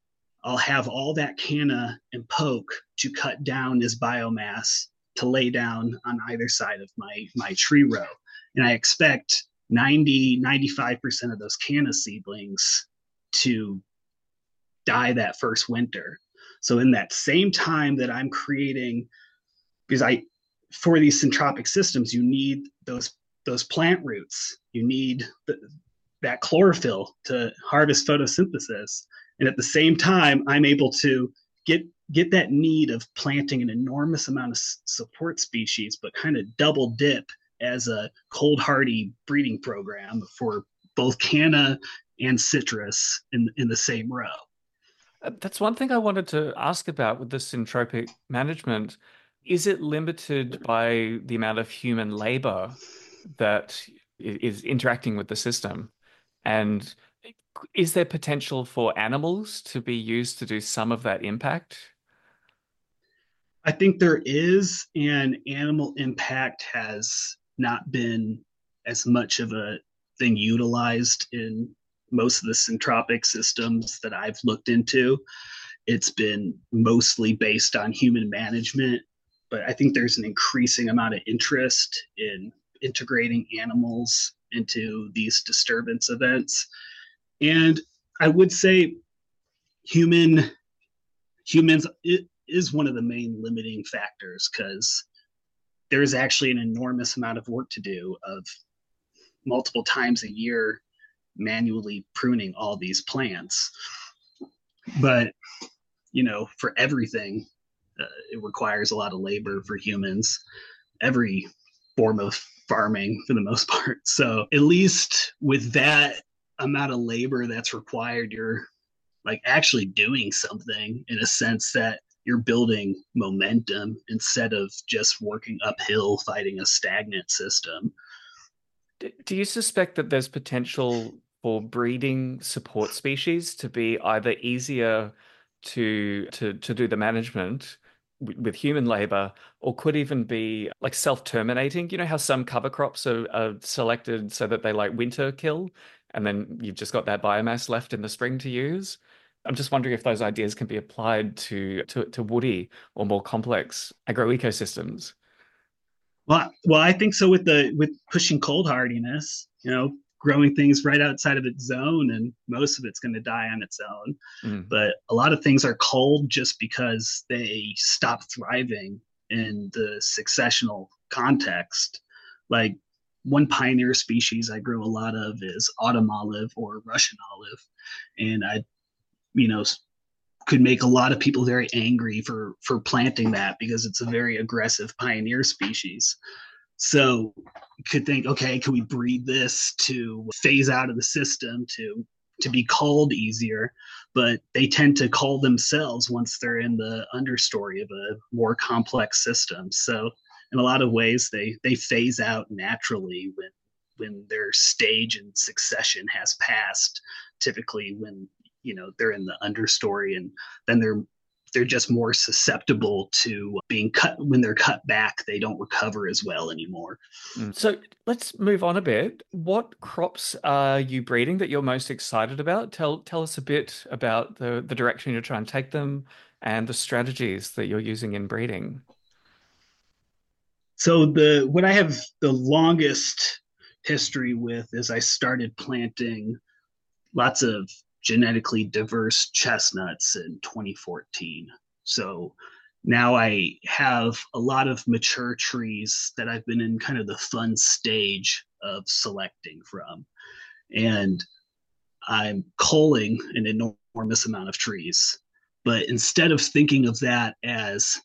[SPEAKER 2] I'll have all that canna and poke to cut down as biomass to lay down on either side of my tree row. And I expect 95% of those canna seedlings to die that first winter. So in that same time that I'm creating, because for these syntropic systems, you need those plant roots. You need that chlorophyll to harvest photosynthesis. And at the same time, I'm able to get that need of planting an enormous amount of support species, but kind of double dip as a cold hardy breeding program for both canna and citrus in the same row.
[SPEAKER 1] That's one thing I wanted to ask about with the syntropic management. Is it limited by the amount of human labor that is interacting with the system? And is there potential for animals to be used to do some of that impact?
[SPEAKER 2] I think there is, and animal impact has not been as much of a thing utilized in most of the syntropic systems that I've looked into. It's been mostly based on human management, but I think there's an increasing amount of interest in integrating animals into these disturbance events. And I would say humans it is one of the main limiting factors because there is actually an enormous amount of work to do of multiple times a year manually pruning all these plants. But for everything, it requires a lot of labor for humans. Every form of farming, for the most part. So at least with that amount of labor that's required, you're like actually doing something in a sense that you're building momentum instead of just working uphill fighting a stagnant system.
[SPEAKER 1] Do you suspect that there's potential for breeding support species to be either easier to do the management with human labor, or could even be like self-terminating? You know how some cover crops are selected so that they like winter kill, and then you've just got that biomass left in the spring to use? I'm just wondering if those ideas can be applied to woody or more complex agroecosystems.
[SPEAKER 2] Well, I think so with pushing cold hardiness, growing things right outside of its zone, and most of it's going to die on its own.
[SPEAKER 1] Mm.
[SPEAKER 2] But a lot of things are cold just because they stop thriving in the successional context. Like one pioneer species I grew a lot of is autumn olive or Russian olive, and I, you know, could make a lot of people very angry for planting that because it's a very aggressive pioneer species. So you could think, okay, can we breed this to phase out of the system to be called easier? But they tend to call themselves once they're in the understory of a more complex system. So in a lot of ways, they phase out naturally when their stage and succession has passed. Typically, when they're in the understory, and then they're just more susceptible to being cut. When they're cut back, they don't recover as well anymore.
[SPEAKER 1] Mm. So let's move on a bit. What crops are you breeding that you're most excited about? Tell us a bit about the direction you're trying to take them and the strategies that you're using in breeding.
[SPEAKER 2] So what I have the longest history with is I started planting lots of genetically diverse chestnuts in 2014. So now I have a lot of mature trees that I've been in kind of the fun stage of selecting from. And I'm culling an enormous amount of trees. But instead of thinking of that as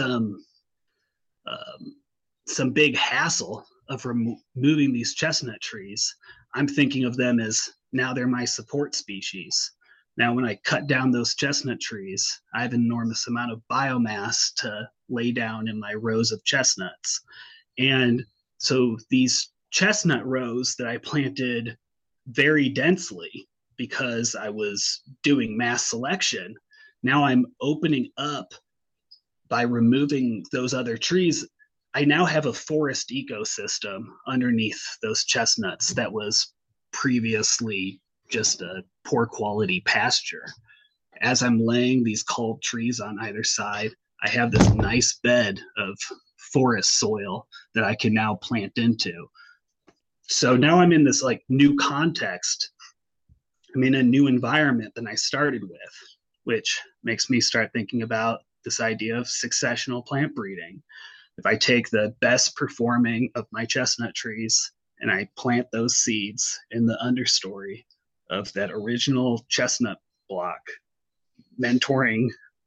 [SPEAKER 2] um, some big hassle of removing these chestnut trees, I'm thinking of them as now they're my support species. Now, when I cut down those chestnut trees, I have an enormous amount of biomass to lay down in my rows of chestnuts. And so these chestnut rows that I planted very densely because I was doing mass selection, now I'm opening up by removing those other trees. I now have a forest ecosystem underneath those chestnuts that was previously just a poor quality pasture. as I'm laying these culled trees on either side, I have this nice bed of forest soil that I can now plant into. So now I'm in this like new context. I'm in a new environment than I started with, which makes me start thinking about this idea of successional plant breeding. If I take the best performing of my chestnut trees and I plant those seeds in the understory of that original chestnut block, mentoring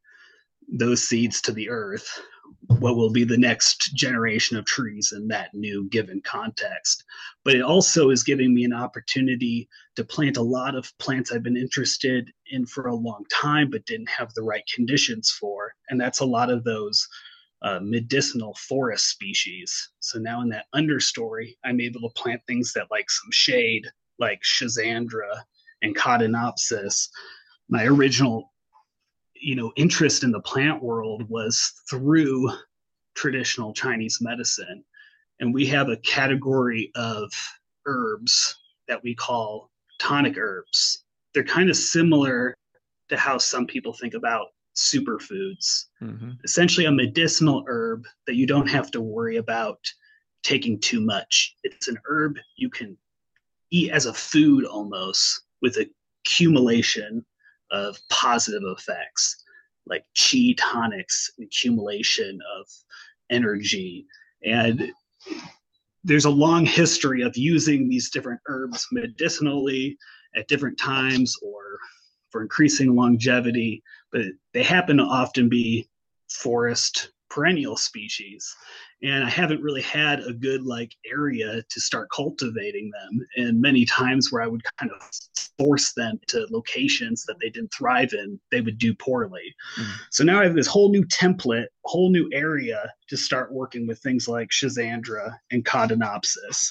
[SPEAKER 2] those seeds to the earth, what will be the next generation of trees in that new given context. But it also is giving me an opportunity to plant a lot of plants I've been interested in for a long time, but didn't have the right conditions for. And that's a lot of those medicinal forest species. So now in that understory, I'm able to plant things that like some shade, like Schizandra and Codonopsis. My original interest in the plant world was through traditional Chinese medicine. And we have a category of herbs that we call tonic herbs. They're kind of similar to how some people think about superfoods. Mm-hmm. Essentially, a medicinal herb that you don't have to worry about taking too much. It's an herb you can eat as a food almost, with accumulation of positive effects like chi tonics, accumulation of energy. And there's a long history of using these different herbs medicinally at different times or for increasing longevity, but they happen to often be forest perennial species. And I haven't really had a good area to start cultivating them. And many times where I would kind of force them to locations that they didn't thrive in, they would do poorly. So now I have this whole new template, whole new area to start working with things like Schizandra and Codonopsis.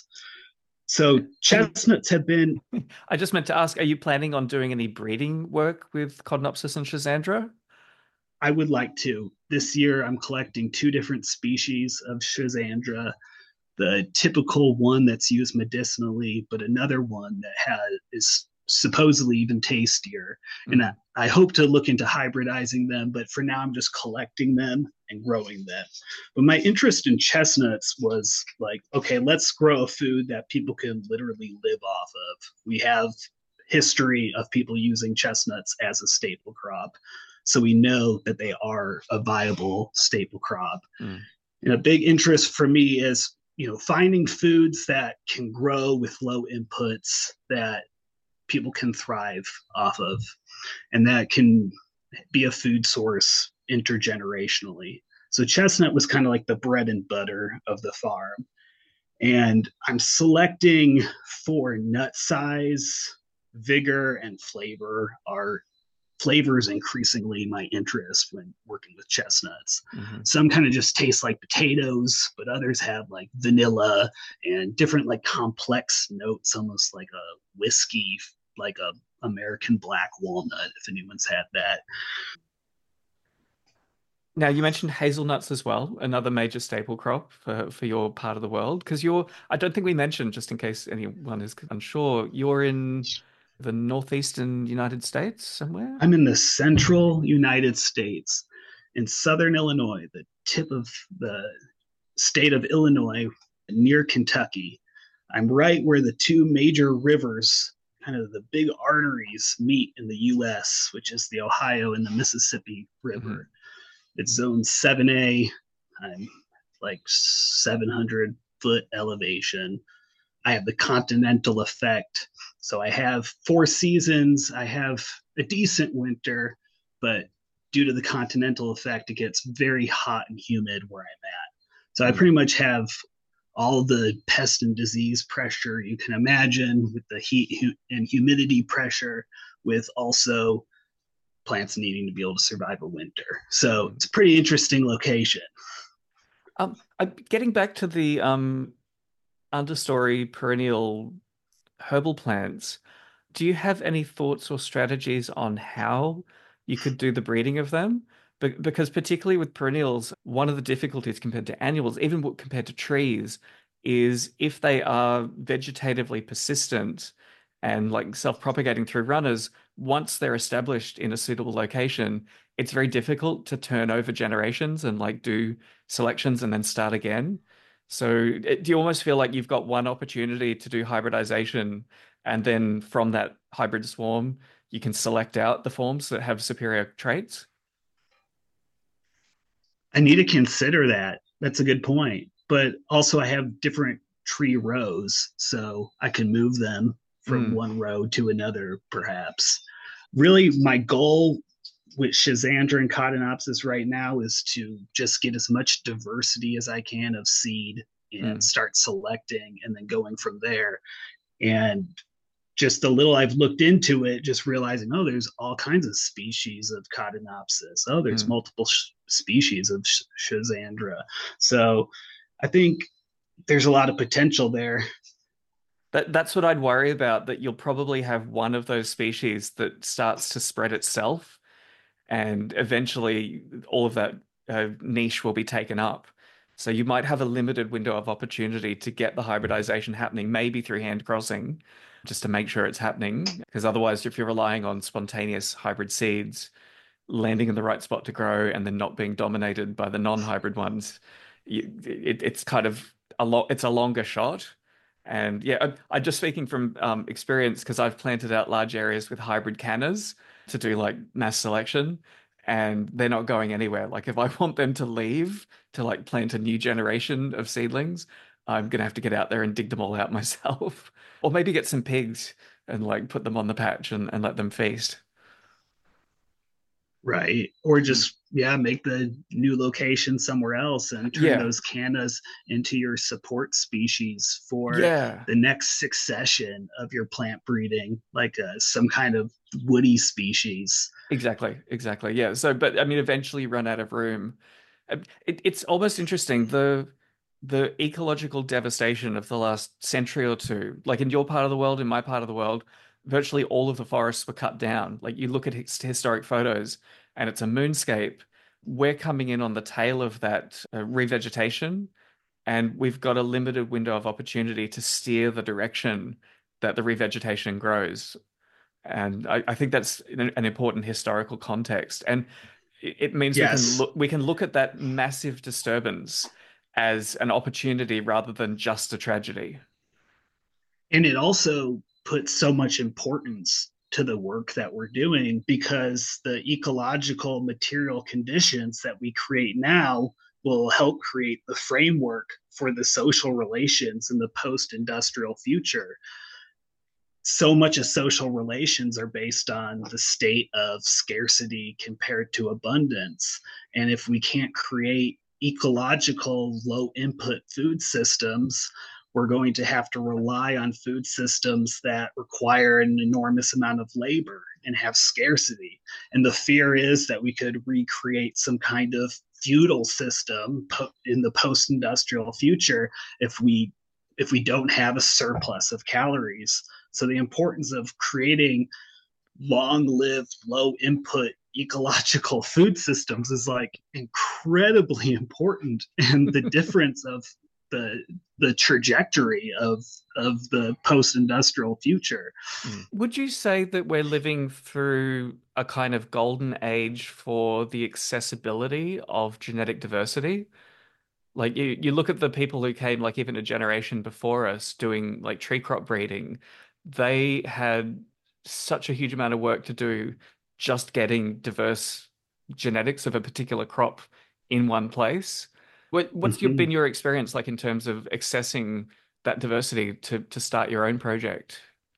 [SPEAKER 2] So chestnuts have been.
[SPEAKER 1] I just meant to ask, are you planning on doing any breeding work with Codonopsis and Schizandra?
[SPEAKER 2] I would like to. This year, I'm collecting 2 different species of Schizandra. The typical one that's used medicinally, but another one that is supposedly even tastier. And I hope to look into hybridizing them, but for now, I'm just collecting them and growing them. But my interest in chestnuts was okay, let's grow a food that people can literally live off of. We have history of people using chestnuts as a staple crop. So we know that they are a viable staple crop. And a big interest for me is, finding foods that can grow with low inputs that people can thrive off of, and that can be a food source intergenerationally. So chestnut was kind of like the bread and butter of the farm. And I'm selecting for nut size, vigor, and flavor. Flavors increasingly my interest when working with chestnuts. Some kind of just taste like potatoes, but others have vanilla and different complex notes, almost like a whiskey, like a American black walnut, if anyone's had that.
[SPEAKER 1] Now, you mentioned hazelnuts as well, another major staple crop for your part of the world. Because I don't think we mentioned, just in case anyone is unsure, you're in the northeastern United States somewhere?
[SPEAKER 2] I'm in the central United States, in southern Illinois, the tip of the state of Illinois, near Kentucky. I'm right where the 2 major rivers, kind of the big arteries, meet in the U.S., which is the Ohio and the Mississippi River. It's zone 7A. I'm 700-foot elevation. I have the continental effect. So I have 4 seasons. I have a decent winter, but due to the continental effect, it gets very hot and humid where I'm at. So I pretty much have all the pest and disease pressure you can imagine, with the heat and humidity pressure, with also plants needing to be able to survive a winter. So it's a pretty interesting location.
[SPEAKER 1] Getting back to the understory perennial herbal plants, do you have any thoughts or strategies on how you could do the breeding of them? Because particularly with perennials, one of the difficulties compared to annuals, even compared to trees, is if they are vegetatively persistent, and like self-propagating through runners, once they're established in a suitable location, it's very difficult to turn over generations and like do selections and then start again. So do you almost feel like you've got one opportunity to do hybridization, and then from that hybrid swarm, you can select out the forms that have superior traits?
[SPEAKER 2] I need to consider that. That's a good point. But also, I have different tree rows, so I can move them from
[SPEAKER 1] Mm,
[SPEAKER 2] one row to another, perhaps. Really, my goal with Schizandra and Cottonopsis right now is to just get as much diversity as I can of seed and
[SPEAKER 1] mm,
[SPEAKER 2] start selecting and then going from there. And just the little I've looked into it, just realizing, oh, there's all kinds of species of Cottonopsis. Oh, there's
[SPEAKER 1] mm.
[SPEAKER 2] multiple species of Schizandra. So I think there's a lot of potential there.
[SPEAKER 1] That's what I'd worry about, that you'll probably have one of those species that starts to spread itself, and eventually all of that niche will be taken up. So you might have a limited window of opportunity to get the hybridization happening, maybe through hand crossing, just to make sure it's happening. Because otherwise, if you're relying on spontaneous hybrid seeds landing in the right spot to grow and then not being dominated by the non-hybrid ones, it's kind of it's a longer shot. And yeah, I'm just speaking from experience because I've planted out large areas with hybrid cannas to do like mass selection, and they're not going anywhere. Like if I want them to leave to like plant a new generation of seedlings, I'm gonna have to get out there and dig them all out myself. Or maybe get some pigs and like put them on the patch and let them feast.
[SPEAKER 2] Right. Or
[SPEAKER 1] Mm.
[SPEAKER 2] just, yeah, make the new location somewhere else and turn
[SPEAKER 1] Yeah.
[SPEAKER 2] those cannas into your support species for
[SPEAKER 1] Yeah.
[SPEAKER 2] the next succession of your plant breeding, like some kind of woody species.
[SPEAKER 1] Exactly, exactly. Yeah. So, but I mean, eventually you run out of room. It's almost interesting, the ecological devastation of the last century or two. Like in your part of the world, in my part of the world, virtually all of the forests were cut down. Like you look at historic photos, and it's a moonscape. We're coming in on the tail of that revegetation, and we've got a limited window of opportunity to steer the direction that the revegetation grows. And I think that's an important historical context. And it means
[SPEAKER 2] Yes.
[SPEAKER 1] we can look at that massive disturbance as an opportunity rather than just a tragedy.
[SPEAKER 2] And it also puts so much importance to the work that we're doing because the ecological material conditions that we create now will help create the framework for the social relations in the post industrial future. So much of social relations are based on the state of scarcity compared to abundance. And if we can't create ecological low input food systems, we're going to have to rely on food systems that require an enormous amount of labor and have scarcity. And the fear is that we could recreate some kind of feudal system in the post-industrial future if we don't have a surplus of calories. So the importance of creating long-lived, low-input ecological food systems is like incredibly important, and the difference of the the trajectory of the post-industrial future.
[SPEAKER 1] Mm. Would you say that we're living through a kind of golden age for the accessibility of genetic diversity? Like you look at the people who came like even a generation before us doing like tree crop breeding, they had such a huge amount of work to do just getting diverse genetics of a particular crop in one place.
[SPEAKER 2] Mm-hmm.
[SPEAKER 1] Been your experience like in terms of accessing that diversity to start your own project?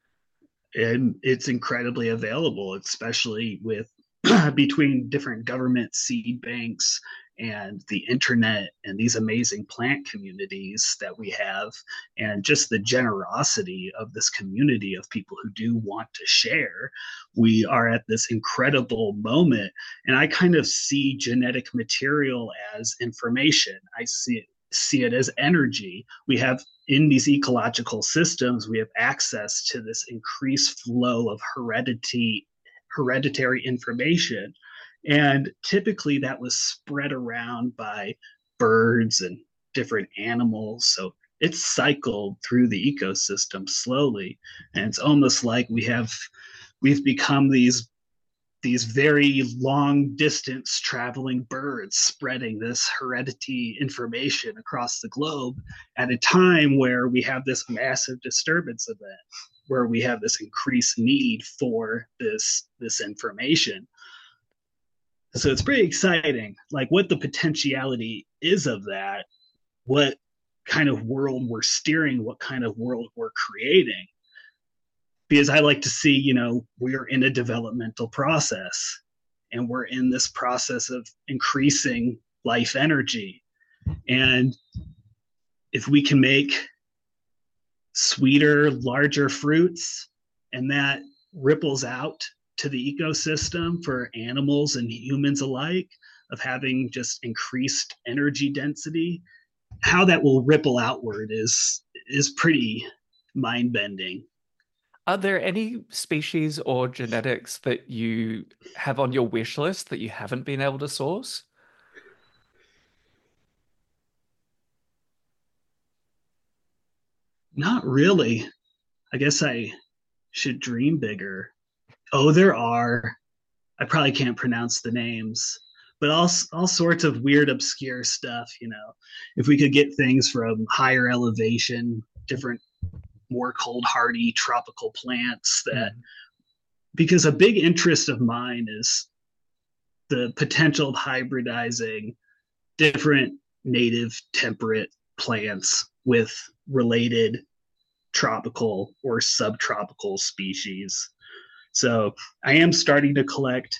[SPEAKER 2] And it's incredibly available, especially with between different government seed banks and the internet and these amazing plant communities that we have, and just the generosity of this community of people who do want to share. We are at this incredible moment, and I kind of see genetic material as information. I see it as energy. We have in these ecological systems, we have access to this increased flow of hereditary information. And typically that was spread around by birds and different animals. So it's cycled through the ecosystem slowly. And it's almost like we've become these very long distance traveling birds spreading this heredity information across the globe at a time where we have this massive disturbance event, where we have this increased need for this information. So it's pretty exciting, like what the potentiality is of that, what kind of world we're steering, what kind of world we're creating. Because I like to see, we're in a developmental process, and we're in this process of increasing life energy. And if we can make sweeter, larger fruits, and that ripples out to the ecosystem for animals and humans alike, of having just increased energy density, how that will ripple outward is pretty mind bending.
[SPEAKER 1] Are there any species or genetics that you have on your wish list that you haven't been able to source?
[SPEAKER 2] Not really. I guess I should dream bigger. Oh, there are. I probably can't pronounce the names, but all sorts of weird, obscure stuff. If we could get things from higher elevation, different, more cold hardy tropical plants that,
[SPEAKER 1] Mm.
[SPEAKER 2] because a big interest of mine is the potential of hybridizing different native temperate plants with related tropical or subtropical species. So I am starting to collect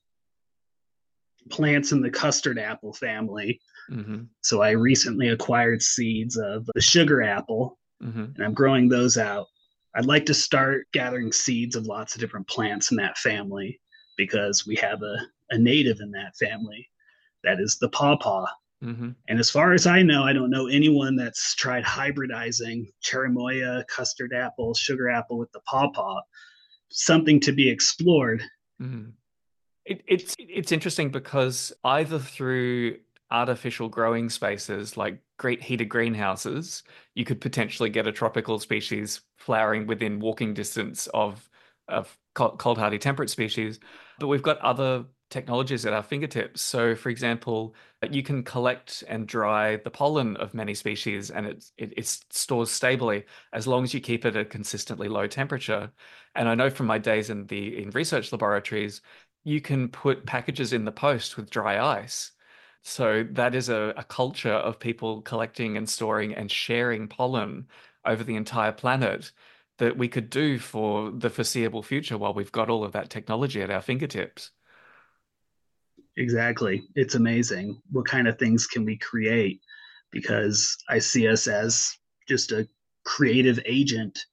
[SPEAKER 2] plants in the custard apple family.
[SPEAKER 1] Hmm.
[SPEAKER 2] So I recently acquired seeds of the sugar apple,
[SPEAKER 1] Hmm.
[SPEAKER 2] and I'm growing those out. I'd like to start gathering seeds of lots of different plants in that family, because we have a native in that family that is the pawpaw.
[SPEAKER 1] Hmm.
[SPEAKER 2] And as far as I know, I don't know anyone that's tried hybridizing cherimoya, custard apple, sugar apple with the pawpaw. Something to be explored.
[SPEAKER 1] Hmm. It's interesting because either through artificial growing spaces like great heated greenhouses, you could potentially get a tropical species flowering within walking distance of cold hardy temperate species. But we've got other technologies at our fingertips. So, for example, you can collect and dry the pollen of many species, and it stores stably as long as you keep it at a consistently low temperature. And I know from my days in research laboratories, you can put packages in the post with dry ice. So that is a culture of people collecting and storing and sharing pollen over the entire planet that we could do for the foreseeable future while we've got all of that technology at our fingertips.
[SPEAKER 2] Exactly. It's amazing. What kind of things can we create? Because I see us as just a creative agent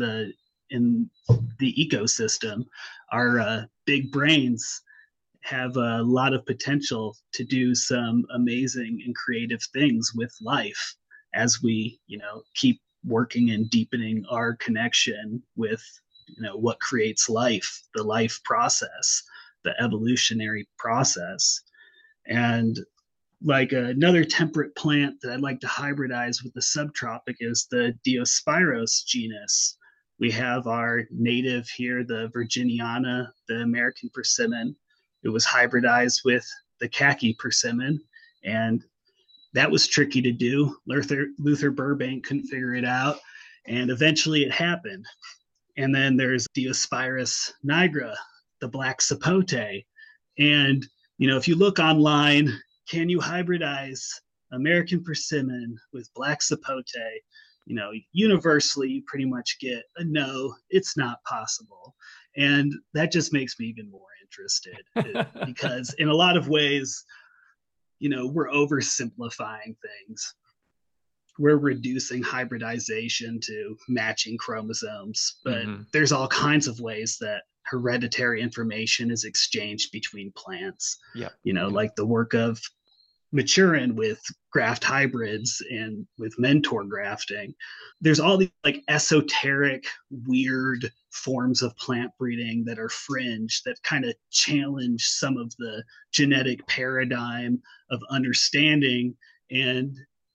[SPEAKER 2] in the ecosystem. Our big brains have a lot of potential to do some amazing and creative things with life, as we, keep working and deepening our connection with, what creates life, the life process, the evolutionary process. And like another temperate plant that I'd like to hybridize with the subtropic is the Diospyros genus. We have our native here, the Virginiana, the American persimmon. It was hybridized with the khaki persimmon, and that was tricky to do. Luther Burbank couldn't figure it out, and eventually it happened. And then there's Diospyros nigra, the black sapote. And, if you look online, can you hybridize American persimmon with black sapote? Universally, you pretty much get a no, it's not possible. And that just makes me even more interested, because in a lot of ways, we're oversimplifying things. We're reducing hybridization to matching chromosomes, but
[SPEAKER 1] Hmm.
[SPEAKER 2] there's all kinds of ways that hereditary information is exchanged between plants,
[SPEAKER 1] Yep. Yep.
[SPEAKER 2] like the work of Maturin with graft hybrids and with mentor grafting. There's all these like esoteric, weird forms of plant breeding that are fringe, that kind of challenge some of the genetic paradigm of understanding. And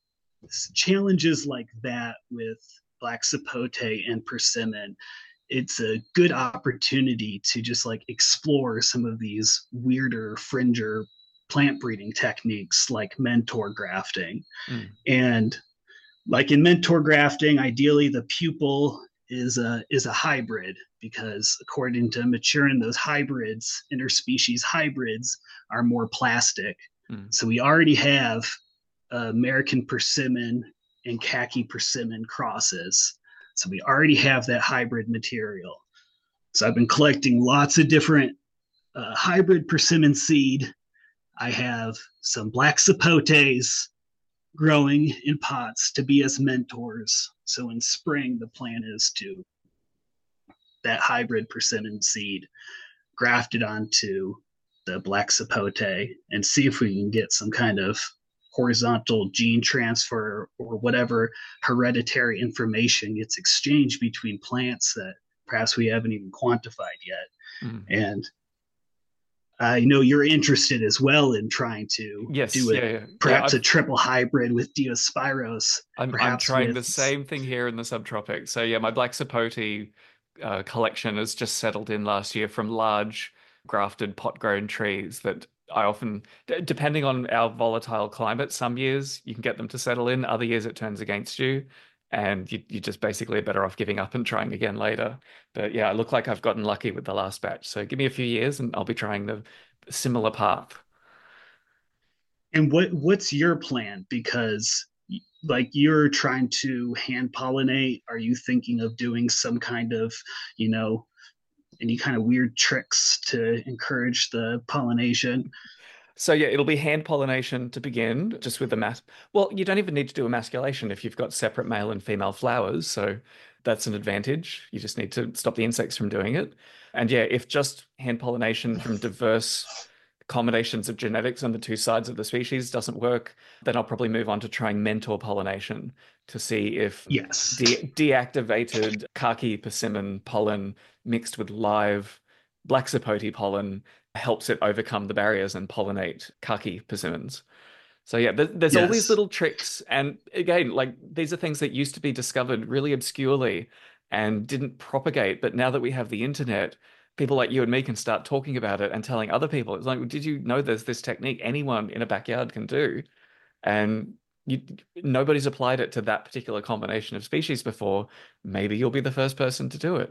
[SPEAKER 2] challenges like that with black sapote and persimmon, it's a good opportunity to just like explore some of these weirder, fringer plant breeding techniques like mentor grafting.
[SPEAKER 1] Mm.
[SPEAKER 2] And like in mentor grafting, ideally the pupil is a hybrid because according to Maturin, those hybrids, interspecies hybrids, are more plastic.
[SPEAKER 1] Mm.
[SPEAKER 2] So we already have American persimmon and khaki persimmon crosses. So we already have that hybrid material. So I've been collecting lots of different hybrid persimmon seed. I have some black sapotes growing in pots to be as mentors. So in spring, the plan is to that hybrid persimmon seed grafted onto the black sapote and see if we can get some kind of horizontal gene transfer or whatever hereditary information gets exchanged between plants that perhaps we haven't even quantified yet.
[SPEAKER 1] Mm.
[SPEAKER 2] And I know you're interested as well in trying to
[SPEAKER 1] Yes,
[SPEAKER 2] do
[SPEAKER 1] yeah,
[SPEAKER 2] it,
[SPEAKER 1] yeah, yeah.
[SPEAKER 2] perhaps a triple hybrid with Diospyros,
[SPEAKER 1] I'm
[SPEAKER 2] perhaps
[SPEAKER 1] trying
[SPEAKER 2] with
[SPEAKER 1] the same thing here in the subtropics. So yeah, my black sapote collection has just settled in last year from large grafted pot-grown trees that I often, depending on our volatile climate, some years you can get them to settle in, other years it turns against you, and you just basically are better off giving up and trying again later. But yeah, I look like I've gotten lucky with the last batch. So give me a few years and I'll be trying the similar path.
[SPEAKER 2] and what's your plan? Because like you're trying to hand pollinate, are you thinking of doing some kind of, you know, any kind of weird tricks to encourage the pollination?
[SPEAKER 1] So yeah, it'll be hand pollination to begin, just with the mass. Well, you don't even need to do emasculation if you've got separate male and female flowers, so that's an advantage. You just need to stop the insects from doing it. And yeah, if just hand pollination from diverse combinations of genetics on the two sides of the species doesn't work, then I'll probably move on to trying mentor pollination to see if
[SPEAKER 2] Yes.
[SPEAKER 1] deactivated khaki persimmon pollen mixed with live black sapote pollen helps it overcome the barriers and pollinate khaki persimmons. So yeah, there's all these
[SPEAKER 2] Yes.
[SPEAKER 1] little tricks, and again, like these are things that used to be discovered really obscurely and didn't propagate, but now that we have the internet, people like you and me can start talking about it and telling other people. It's like, did you know there's this technique anyone in a backyard can do? And you, nobody's applied it to that particular combination of species before. Maybe you'll be the first person to do it.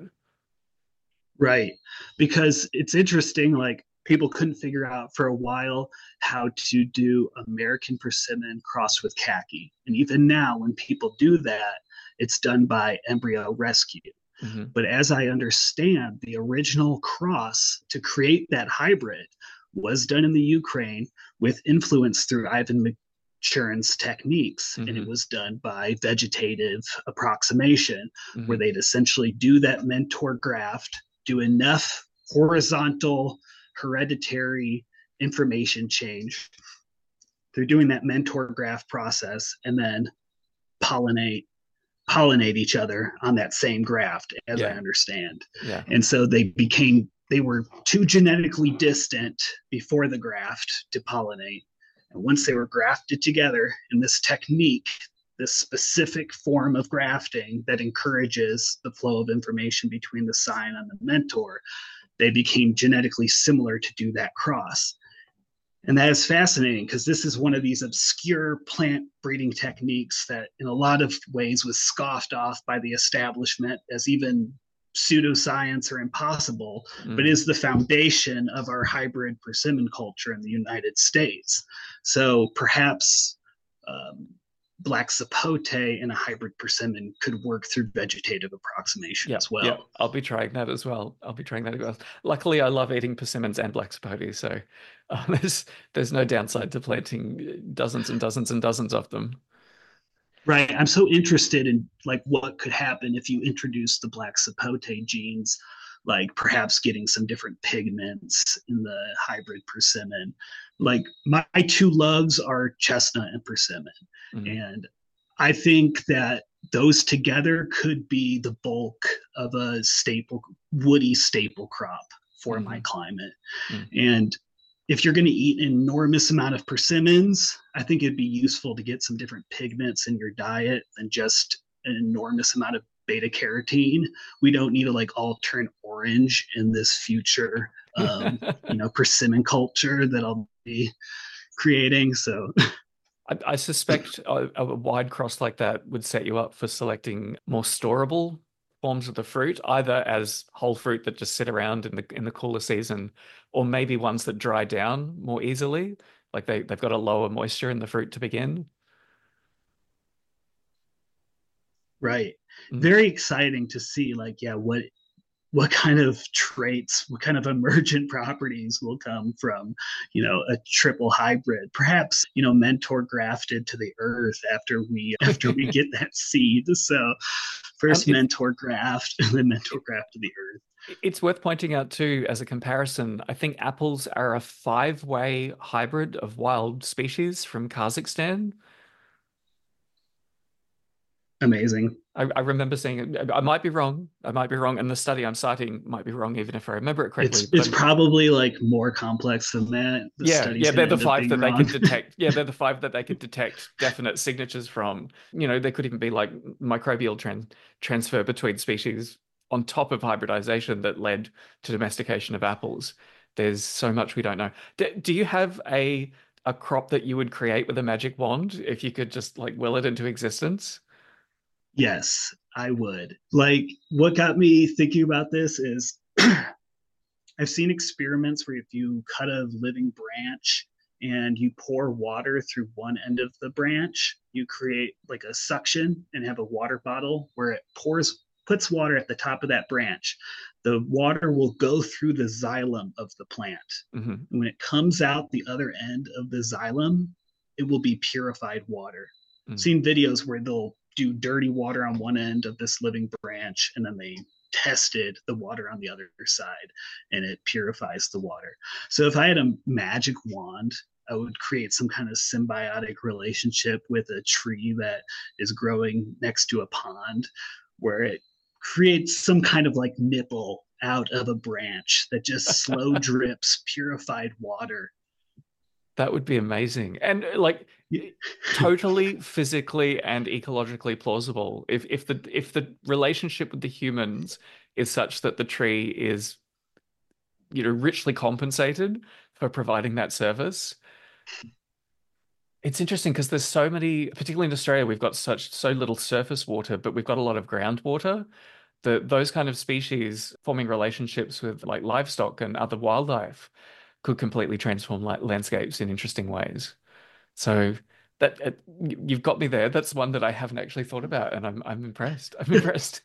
[SPEAKER 2] Right. Because it's interesting, like people couldn't figure out for a while how to do American persimmon crossed with khaki. And even now, when people do that, it's done by embryo rescue.
[SPEAKER 1] Hmm.
[SPEAKER 2] But as I understand, the original cross to create that hybrid was done in the Ukraine with influence through Ivan Maturin's techniques. And it
[SPEAKER 1] Hmm.
[SPEAKER 2] was done by vegetative approximation, where
[SPEAKER 1] Hmm.
[SPEAKER 2] they'd essentially do that mentor graft, do enough horizontal hereditary information change. They're doing that mentor graft process and then pollinate pollinate each other on that same graft, as I
[SPEAKER 1] Yeah,
[SPEAKER 2] understand.
[SPEAKER 1] yeah,
[SPEAKER 2] And so they were too genetically distant before the graft to pollinate. And once they were grafted together in this technique, this specific form of grafting that encourages the flow of information between the sign and the mentor, they became genetically similar to do that cross. And that is fascinating because this is one of these obscure plant breeding techniques that, in a lot of ways, was scoffed off by the establishment as even pseudoscience or impossible, but
[SPEAKER 1] mm,
[SPEAKER 2] is the foundation of our hybrid persimmon culture in the United States. So perhaps black sapote and a hybrid persimmon could work through vegetative approximation
[SPEAKER 1] yeah,
[SPEAKER 2] as
[SPEAKER 1] yeah.
[SPEAKER 2] well.
[SPEAKER 1] I'll be trying that as well. I'll be trying that as well. Luckily, I love eating persimmons and black sapote, so there's no downside to planting dozens and dozens and dozens of them.
[SPEAKER 2] Right. I'm so interested in like what could happen if you introduce the black sapote genes, like perhaps getting some different pigments in the hybrid persimmon. Like my two loves are chestnut and persimmon.
[SPEAKER 1] Mm,
[SPEAKER 2] And I think that those together could be the bulk of a staple, woody staple crop for my
[SPEAKER 1] hmm.
[SPEAKER 2] climate.
[SPEAKER 1] Mm,
[SPEAKER 2] And if you're going to eat an enormous amount of persimmons, I think it'd be useful to get some different pigments in your diet than just an enormous amount of beta carotene. We don't need to like all turn orange in this future, persimmon culture that I'll be creating. So
[SPEAKER 1] I suspect a wide cross like that would set you up for selecting more storable forms of the fruit, either as whole fruit that just sit around in the cooler season, or maybe ones that dry down more easily, like they've got a lower moisture in the fruit to begin.
[SPEAKER 2] right,
[SPEAKER 1] Mm.
[SPEAKER 2] very exciting to see like yeah what kind of traits, what kind of emergent properties will come from, a triple hybrid, perhaps, mentor grafted to the earth after we get that seed. So first
[SPEAKER 1] It's
[SPEAKER 2] mentor graft and then mentor graft to the earth.
[SPEAKER 1] it's worth pointing out too, as a comparison, I think apples are a five-way hybrid of wild species from Kazakhstan.
[SPEAKER 2] Amazing.
[SPEAKER 1] I remember seeing it. I might be wrong. I might be wrong, and the study I'm citing might be wrong, even if I remember it correctly.
[SPEAKER 2] It's probably like more complex than that. The
[SPEAKER 1] Yeah,
[SPEAKER 2] study's
[SPEAKER 1] they're
[SPEAKER 2] going to
[SPEAKER 1] the
[SPEAKER 2] end up
[SPEAKER 1] five
[SPEAKER 2] being
[SPEAKER 1] that they
[SPEAKER 2] wrong.
[SPEAKER 1] could detect. Yeah, they're the five that they could detect definite signatures from. There could even be like microbial transfer between species on top of hybridization that led to domestication of apples. There's so much we don't know. Do you have a crop that you would create with a magic wand if you could just like will it into existence?
[SPEAKER 2] Yes, I would. Like, what got me thinking about this is I've seen experiments where if you cut a living branch and you pour water through one end of the branch, you create like a suction and have a water bottle where it puts water at the top of that branch. The water will go through the xylem of the plant.
[SPEAKER 1] Hmm.
[SPEAKER 2] And when it comes out the other end of the xylem, it will be purified water. I've
[SPEAKER 1] Mm.
[SPEAKER 2] seen videos where they'll do dirty water on one end of this living branch and then they tested the water on the other side and it purifies the water. So if I had a magic wand, I would create some kind of symbiotic relationship with a tree that is growing next to a pond where it creates some kind of like nipple out of a branch that just slow drips purified water.
[SPEAKER 1] That would be amazing. And like totally physically and ecologically plausible. If the relationship with the humans is such that the tree is, richly compensated for providing that service. It's interesting because there's so many, particularly in Australia, we've got so little surface water, but we've got a lot of groundwater. Those kind of species forming relationships with like livestock and other wildlife could completely transform landscapes in interesting ways. So you've got me there. That's one that I haven't actually thought about, and I'm impressed. I'm impressed.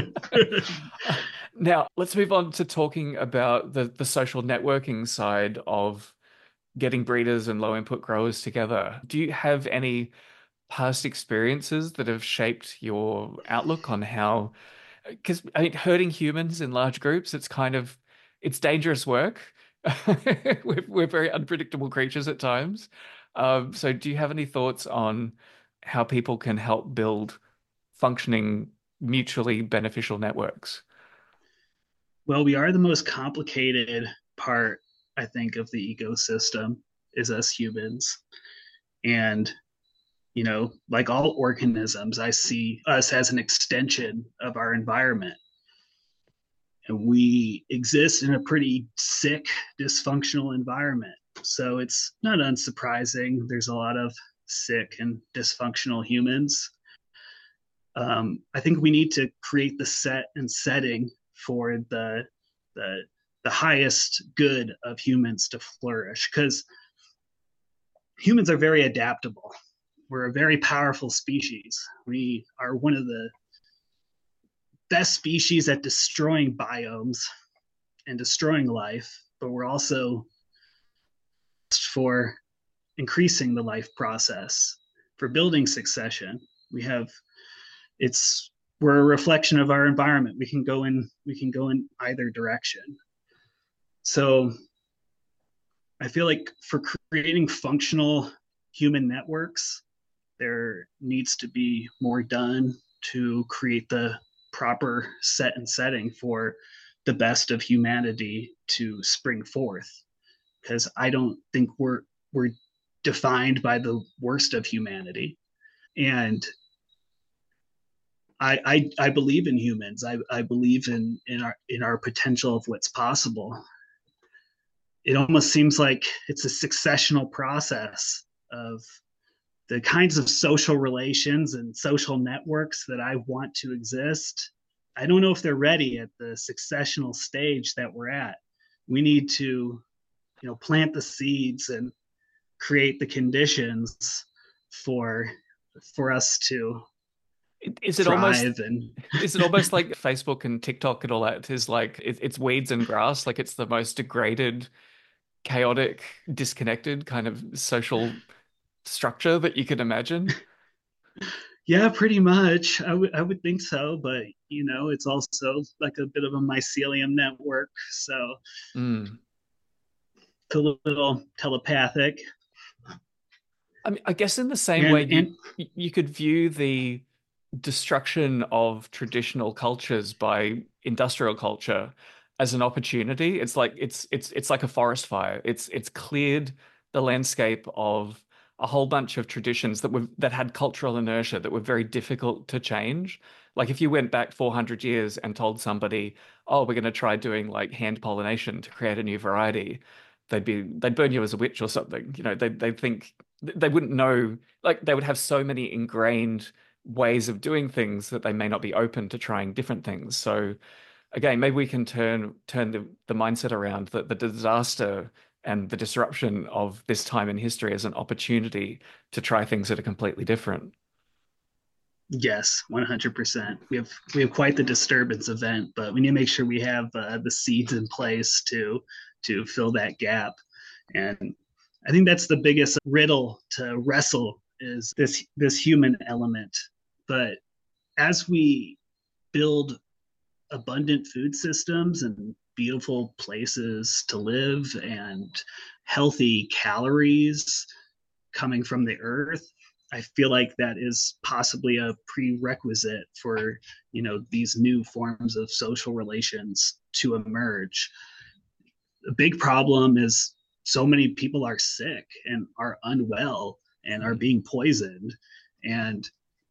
[SPEAKER 1] Now, let's move on to talking about the social networking side of getting breeders and low input growers together. Do you have any past experiences that have shaped your outlook on how, because I mean, herding humans in large groups, it's dangerous work. We're very unpredictable creatures at times. So do you have any thoughts on how people can help build functioning, mutually beneficial networks?
[SPEAKER 2] Well, we are the most complicated part, I think, of the ecosystem is us humans. And, like all organisms, I see us as an extension of our environment. And we exist in a pretty sick, dysfunctional environment. So it's not unsurprising. There's a lot of sick and dysfunctional humans. I think we need to create the set and setting for the the highest good of humans to flourish because humans are very adaptable. We're a very powerful species. We are one of the best species at destroying biomes and destroying life, but we're also for increasing the life process, for building succession. We have it's we're a reflection of our environment. We can go in either direction. So I feel like for creating functional human networks, there needs to be more done to create the proper set and setting for the best of humanity to spring forth. because I don't think we're defined by the worst of humanity. And I believe in humans. I believe in our potential of what's possible. It almost seems like it's a successional process of the kinds of social relations and social networks that I want to exist. I don't know if they're ready at the successional stage that we're at. We need to, plant the seeds and create the conditions for for us to
[SPEAKER 1] Is it almost
[SPEAKER 2] thrive and
[SPEAKER 1] is it almost like Facebook and TikTok and all that is like it's weeds and grass, like it's the most degraded, chaotic, disconnected kind of social structure that you can imagine?
[SPEAKER 2] yeah, pretty much. I would think so, but it's also like a bit of a mycelium network, so
[SPEAKER 1] Mm.
[SPEAKER 2] it's a little telepathic.
[SPEAKER 1] I mean, I guess in the same way
[SPEAKER 2] And
[SPEAKER 1] you could view the destruction of traditional cultures by industrial culture as an opportunity. It's like it's like a forest fire. It's cleared the landscape of a whole bunch of traditions that had cultural inertia that were very difficult to change. Like if you went back 400 years and told somebody, "Oh, we're going to try doing like hand pollination to create a new variety," they'd burn you as a witch or something. They'd think they wouldn't know, like they would have so many ingrained ways of doing things that they may not be open to trying different things. So again, maybe we can turn the mindset around, that the disaster and the disruption of this time in history as an opportunity to try things that are completely different.
[SPEAKER 2] yes, 100%. We have quite the disturbance event, but we need to make sure we have the seeds in place to fill that gap. And I think that's the biggest riddle to wrestle is this human element. But as we build abundant food systems and beautiful places to live and healthy calories coming from the earth, I feel like that is possibly a prerequisite for, these new forms of social relations to emerge. A big problem is so many people are sick and are unwell and are
[SPEAKER 1] Mm.
[SPEAKER 2] being poisoned. And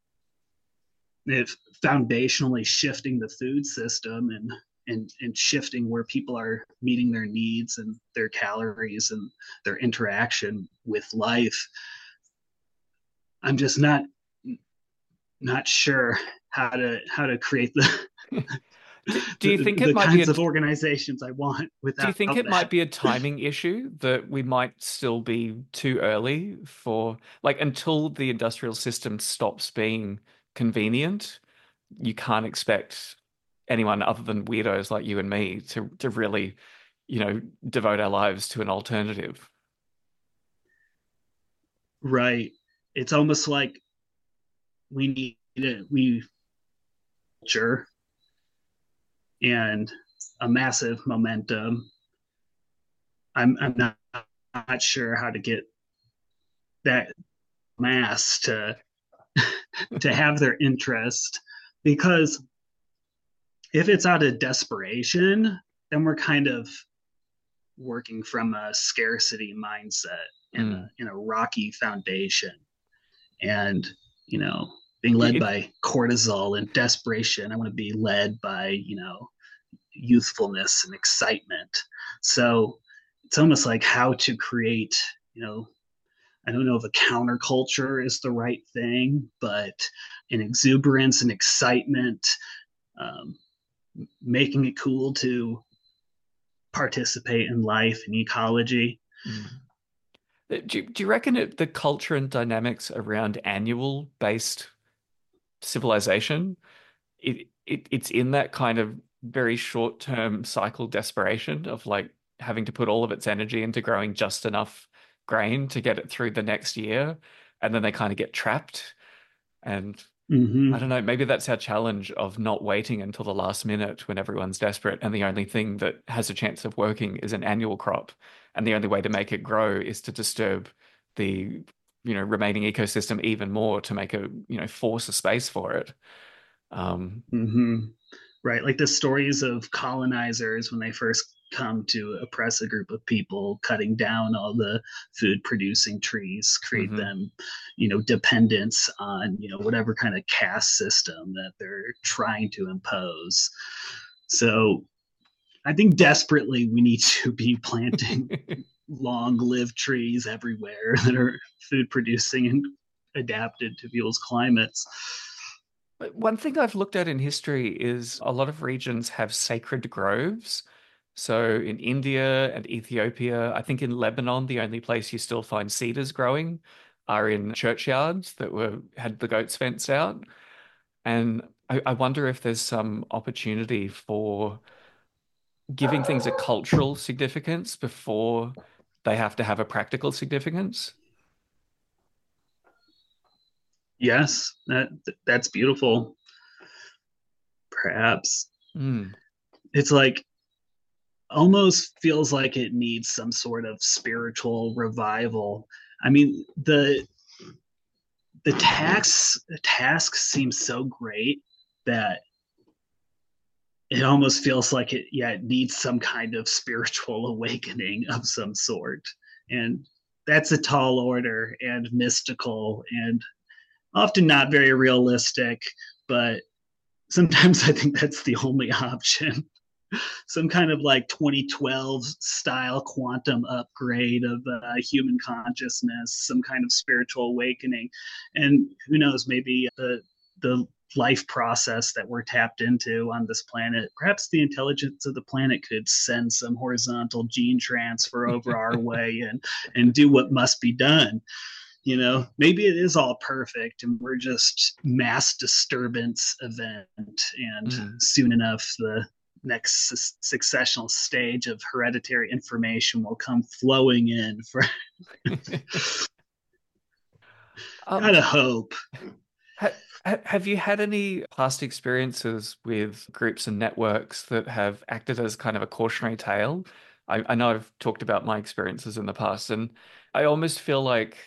[SPEAKER 2] if foundationally shifting the food system and shifting where people are meeting their needs and their calories and their interaction with life, I'm just not sure how to create
[SPEAKER 1] Do you think it
[SPEAKER 2] the
[SPEAKER 1] might be a
[SPEAKER 2] kinds of organizations I want
[SPEAKER 1] do you
[SPEAKER 2] without
[SPEAKER 1] think it might
[SPEAKER 2] that.
[SPEAKER 1] be a timing issue that we might still be too early for, like, until the industrial system stops being convenient, you can't expect anyone other than weirdos like you and me to really, devote our lives to an alternative.
[SPEAKER 2] Right. It's almost like we culture and a massive momentum. I'm not sure how to get that mass to have their interest, because if it's out of desperation, then we're kind of working from a scarcity mindset in
[SPEAKER 1] Mm.
[SPEAKER 2] a rocky foundation, and you know being led
[SPEAKER 1] It,
[SPEAKER 2] by cortisol and desperation. I want to be led by youthfulness and excitement. So it's almost like how to create, I don't know if a counterculture is the right thing, but an exuberance and excitement, um, making it cool to participate in life and ecology.
[SPEAKER 1] mm. Do you reckon the culture and dynamics around annual based civilization, it's in that kind of very short term cycle desperation of like having to put all of its energy into growing just enough grain to get it through the next year, and then they kind of get trapped. And I don't
[SPEAKER 2] Mm-hmm.
[SPEAKER 1] know, maybe that's our challenge of not waiting until the last minute when everyone's desperate and the only thing that has a chance of working is an annual crop. And the only way to make it grow is to disturb the, remaining ecosystem even more to make force a space for it. Um,
[SPEAKER 2] Mm-hmm. Right, like the stories of colonizers when they first come to oppress a group of people, cutting down all the food producing trees, create
[SPEAKER 1] Hmm.
[SPEAKER 2] them, dependence on, whatever kind of caste system that they're trying to impose. So I think desperately we need to be planting long lived trees everywhere that are food producing and adapted to people's climates.
[SPEAKER 1] But one thing I've looked at in history is a lot of regions have sacred groves. So in India and Ethiopia, I think in Lebanon, the only place you still find cedars growing are in churchyards that were had the goats fenced out. And I wonder if there's some opportunity for giving things a cultural significance before they have to have a practical significance.
[SPEAKER 2] Yes, that's beautiful. Perhaps
[SPEAKER 1] Mm.
[SPEAKER 2] it's like almost feels like it needs some sort of spiritual revival. I mean, the task seems so great that it almost feels like it needs some kind of spiritual awakening of some sort. And that's a tall order and mystical and often not very realistic, but sometimes I think that's the only option. Some kind of like 2012 style quantum upgrade of human consciousness, some kind of spiritual awakening, and who knows, maybe the life process that we're tapped into on this planet. Perhaps the intelligence of the planet could send some horizontal gene transfer over our way and do what must be done. Maybe it is all perfect and we're just mass disturbance event, and
[SPEAKER 1] Mm.
[SPEAKER 2] soon enough the next successional stage of hereditary information will come flowing in for
[SPEAKER 1] Um,
[SPEAKER 2] gotta hope.
[SPEAKER 1] ha have you had any past experiences with groups and networks that have acted as kind of a cautionary tale? I know I've talked about my experiences in the past, and I almost feel like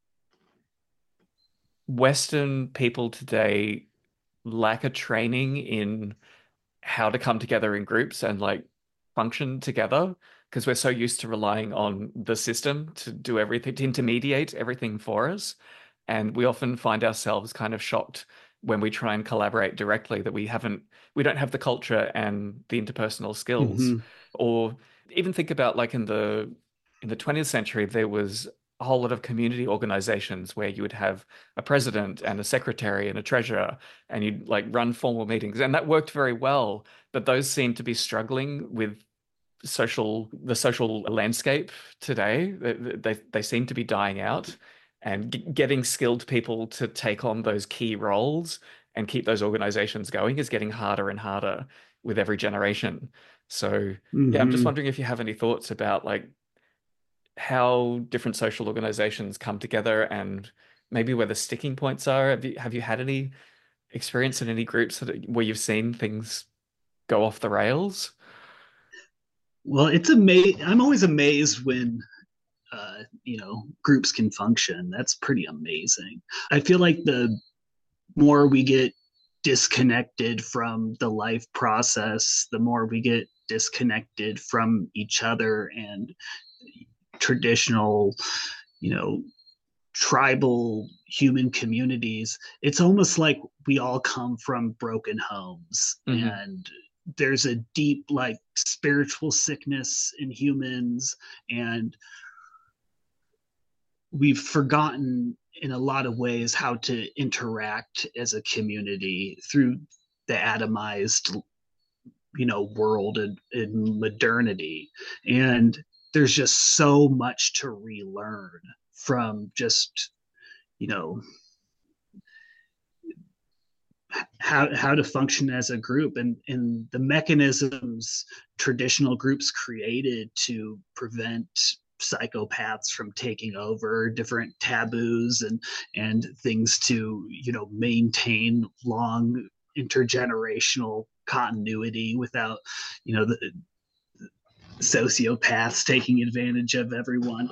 [SPEAKER 1] Western people today lack a training in how to come together in groups and like function together because we're so used to relying on the system to do everything, to intermediate everything for us. And we often find ourselves kind of shocked when we try and collaborate directly that we don't have the culture and the interpersonal skills.
[SPEAKER 2] Mm-hmm.
[SPEAKER 1] Or even think about like in the 20th century, there was a whole lot of community organizations where you would have a president and a secretary and a treasurer and you'd like run formal meetings and that worked very well, but those seem to be struggling with the social landscape today. They seem to be dying out, and getting skilled people to take on those key roles and keep those organizations going is getting harder and harder with every generation. So yeah, I'm just
[SPEAKER 2] Mm-hmm.
[SPEAKER 1] wondering if you have any thoughts about like how different social organizations come together and maybe where the sticking points are. Have you had any experience in any groups where you've seen things go off the rails?
[SPEAKER 2] Well, it's amazing. I'm always amazed when groups can function. That's pretty amazing. I feel like the more we get disconnected from the life process, the more we get disconnected from each other and traditional, you know, tribal human communities. It's almost like we all come from broken homes,
[SPEAKER 1] Hmm.
[SPEAKER 2] and there's a deep like spiritual sickness in humans, and we've forgotten in a lot of ways how to interact as a community through the atomized world and modernity. And there's just so much to relearn from just you know how to function as a group, and the mechanisms traditional groups created to prevent psychopaths from taking over, different taboos and things to maintain long intergenerational continuity without the sociopaths taking advantage of everyone.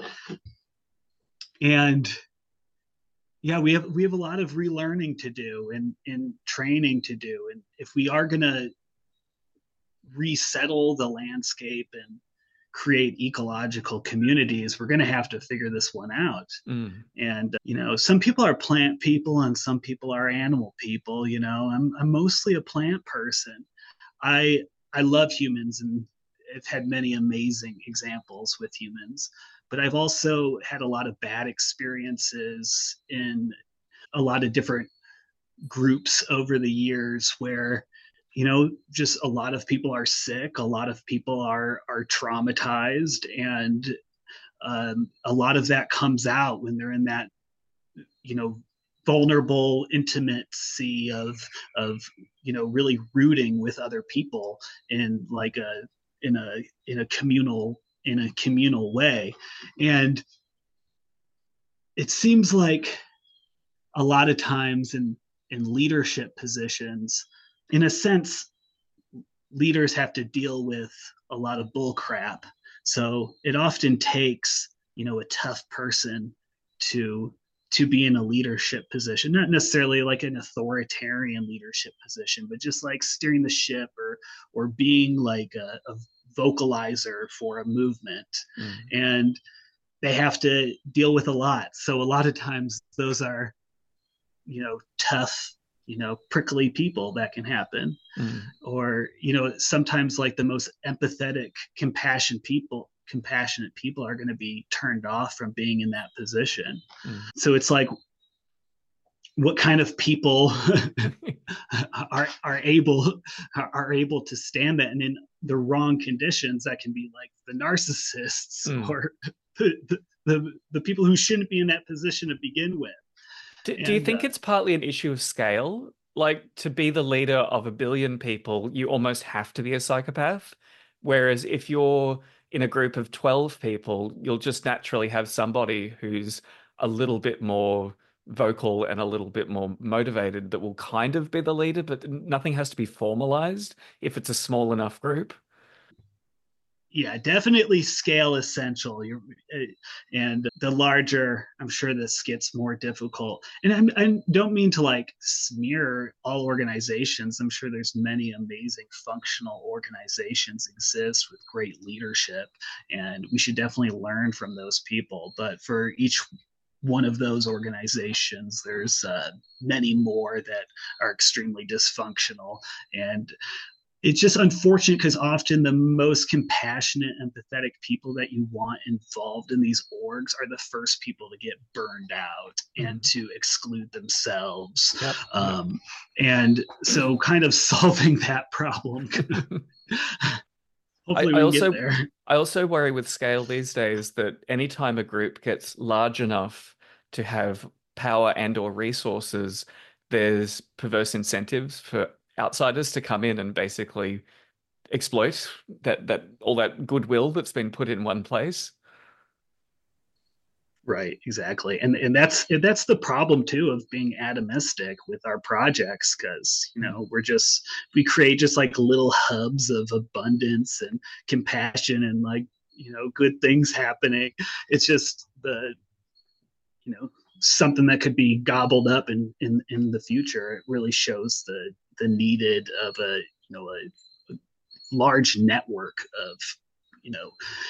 [SPEAKER 2] And yeah, we have a lot of relearning to do and training to do. And if we are going to resettle the landscape and create ecological communities, we're going to have to figure this one out.
[SPEAKER 1] Mm.
[SPEAKER 2] And some people are plant people and some people are animal people. I'm mostly a plant person. I love humans and I've had many amazing examples with humans, but I've also had a lot of bad experiences in a lot of different groups over the years where just a lot of people are sick, a lot of people are traumatized, and a lot of that comes out when they're in that you know vulnerable intimacy of really rooting with other people in like a in a communal way. And it seems like a lot of times in leadership positions, in a sense, leaders have to deal with a lot of bull crap. So it often takes, a tough person to to be in a leadership position, not necessarily like an authoritarian leadership position, but just like steering the ship or being like a vocalizer for a movement.
[SPEAKER 1] Mm.
[SPEAKER 2] And they have to deal with a lot. So a lot of times those are, tough, prickly people that can happen.
[SPEAKER 1] Mm.
[SPEAKER 2] Or, sometimes like the most empathetic, compassionate people are going to be turned off from being in that position.
[SPEAKER 1] Mm.
[SPEAKER 2] So it's like, what kind of people are able to stand that, and in the wrong conditions that can be like the narcissists
[SPEAKER 1] Mm.
[SPEAKER 2] or the people who shouldn't be in that position to begin with.
[SPEAKER 1] Do you
[SPEAKER 2] And
[SPEAKER 1] think it's partly an issue of scale? Like, to be the leader of 1 billion people, you almost have to be a psychopath. Whereas if you're in a group of 12 people, you'll just naturally have somebody who's a little bit more vocal and a little bit more motivated that will kind of be the leader, but nothing has to be formalized if it's a small enough group.
[SPEAKER 2] yeah, definitely scale essential. And the larger, I'm sure this gets more difficult. And I don't mean to like smear all organizations. I'm sure there's many amazing functional organizations exist with great leadership, and we should definitely learn from those people. But for each one of those organizations, there's many more that are extremely dysfunctional. And it's just unfortunate because often the most compassionate, empathetic people that you want involved in these orgs are the first people to get burned out and
[SPEAKER 1] Mm.
[SPEAKER 2] to exclude themselves.
[SPEAKER 1] Yep. Yep.
[SPEAKER 2] And so, kind of solving that problem,
[SPEAKER 1] I,
[SPEAKER 2] hopefully,
[SPEAKER 1] I
[SPEAKER 2] we can get
[SPEAKER 1] also
[SPEAKER 2] there.
[SPEAKER 1] I also worry with scale these days that anytime a group gets large enough to have power and or resources, there's perverse incentives for outsiders to come in and basically exploit that all that goodwill that's been put in one place.
[SPEAKER 2] Right, exactly. And that's the problem too of being atomistic with our projects, because
[SPEAKER 1] Mm.
[SPEAKER 2] we create just like little hubs of abundance and compassion and like good things happening. It's just the you know something that could be gobbled up in the future. It really shows the needed of a large network of you know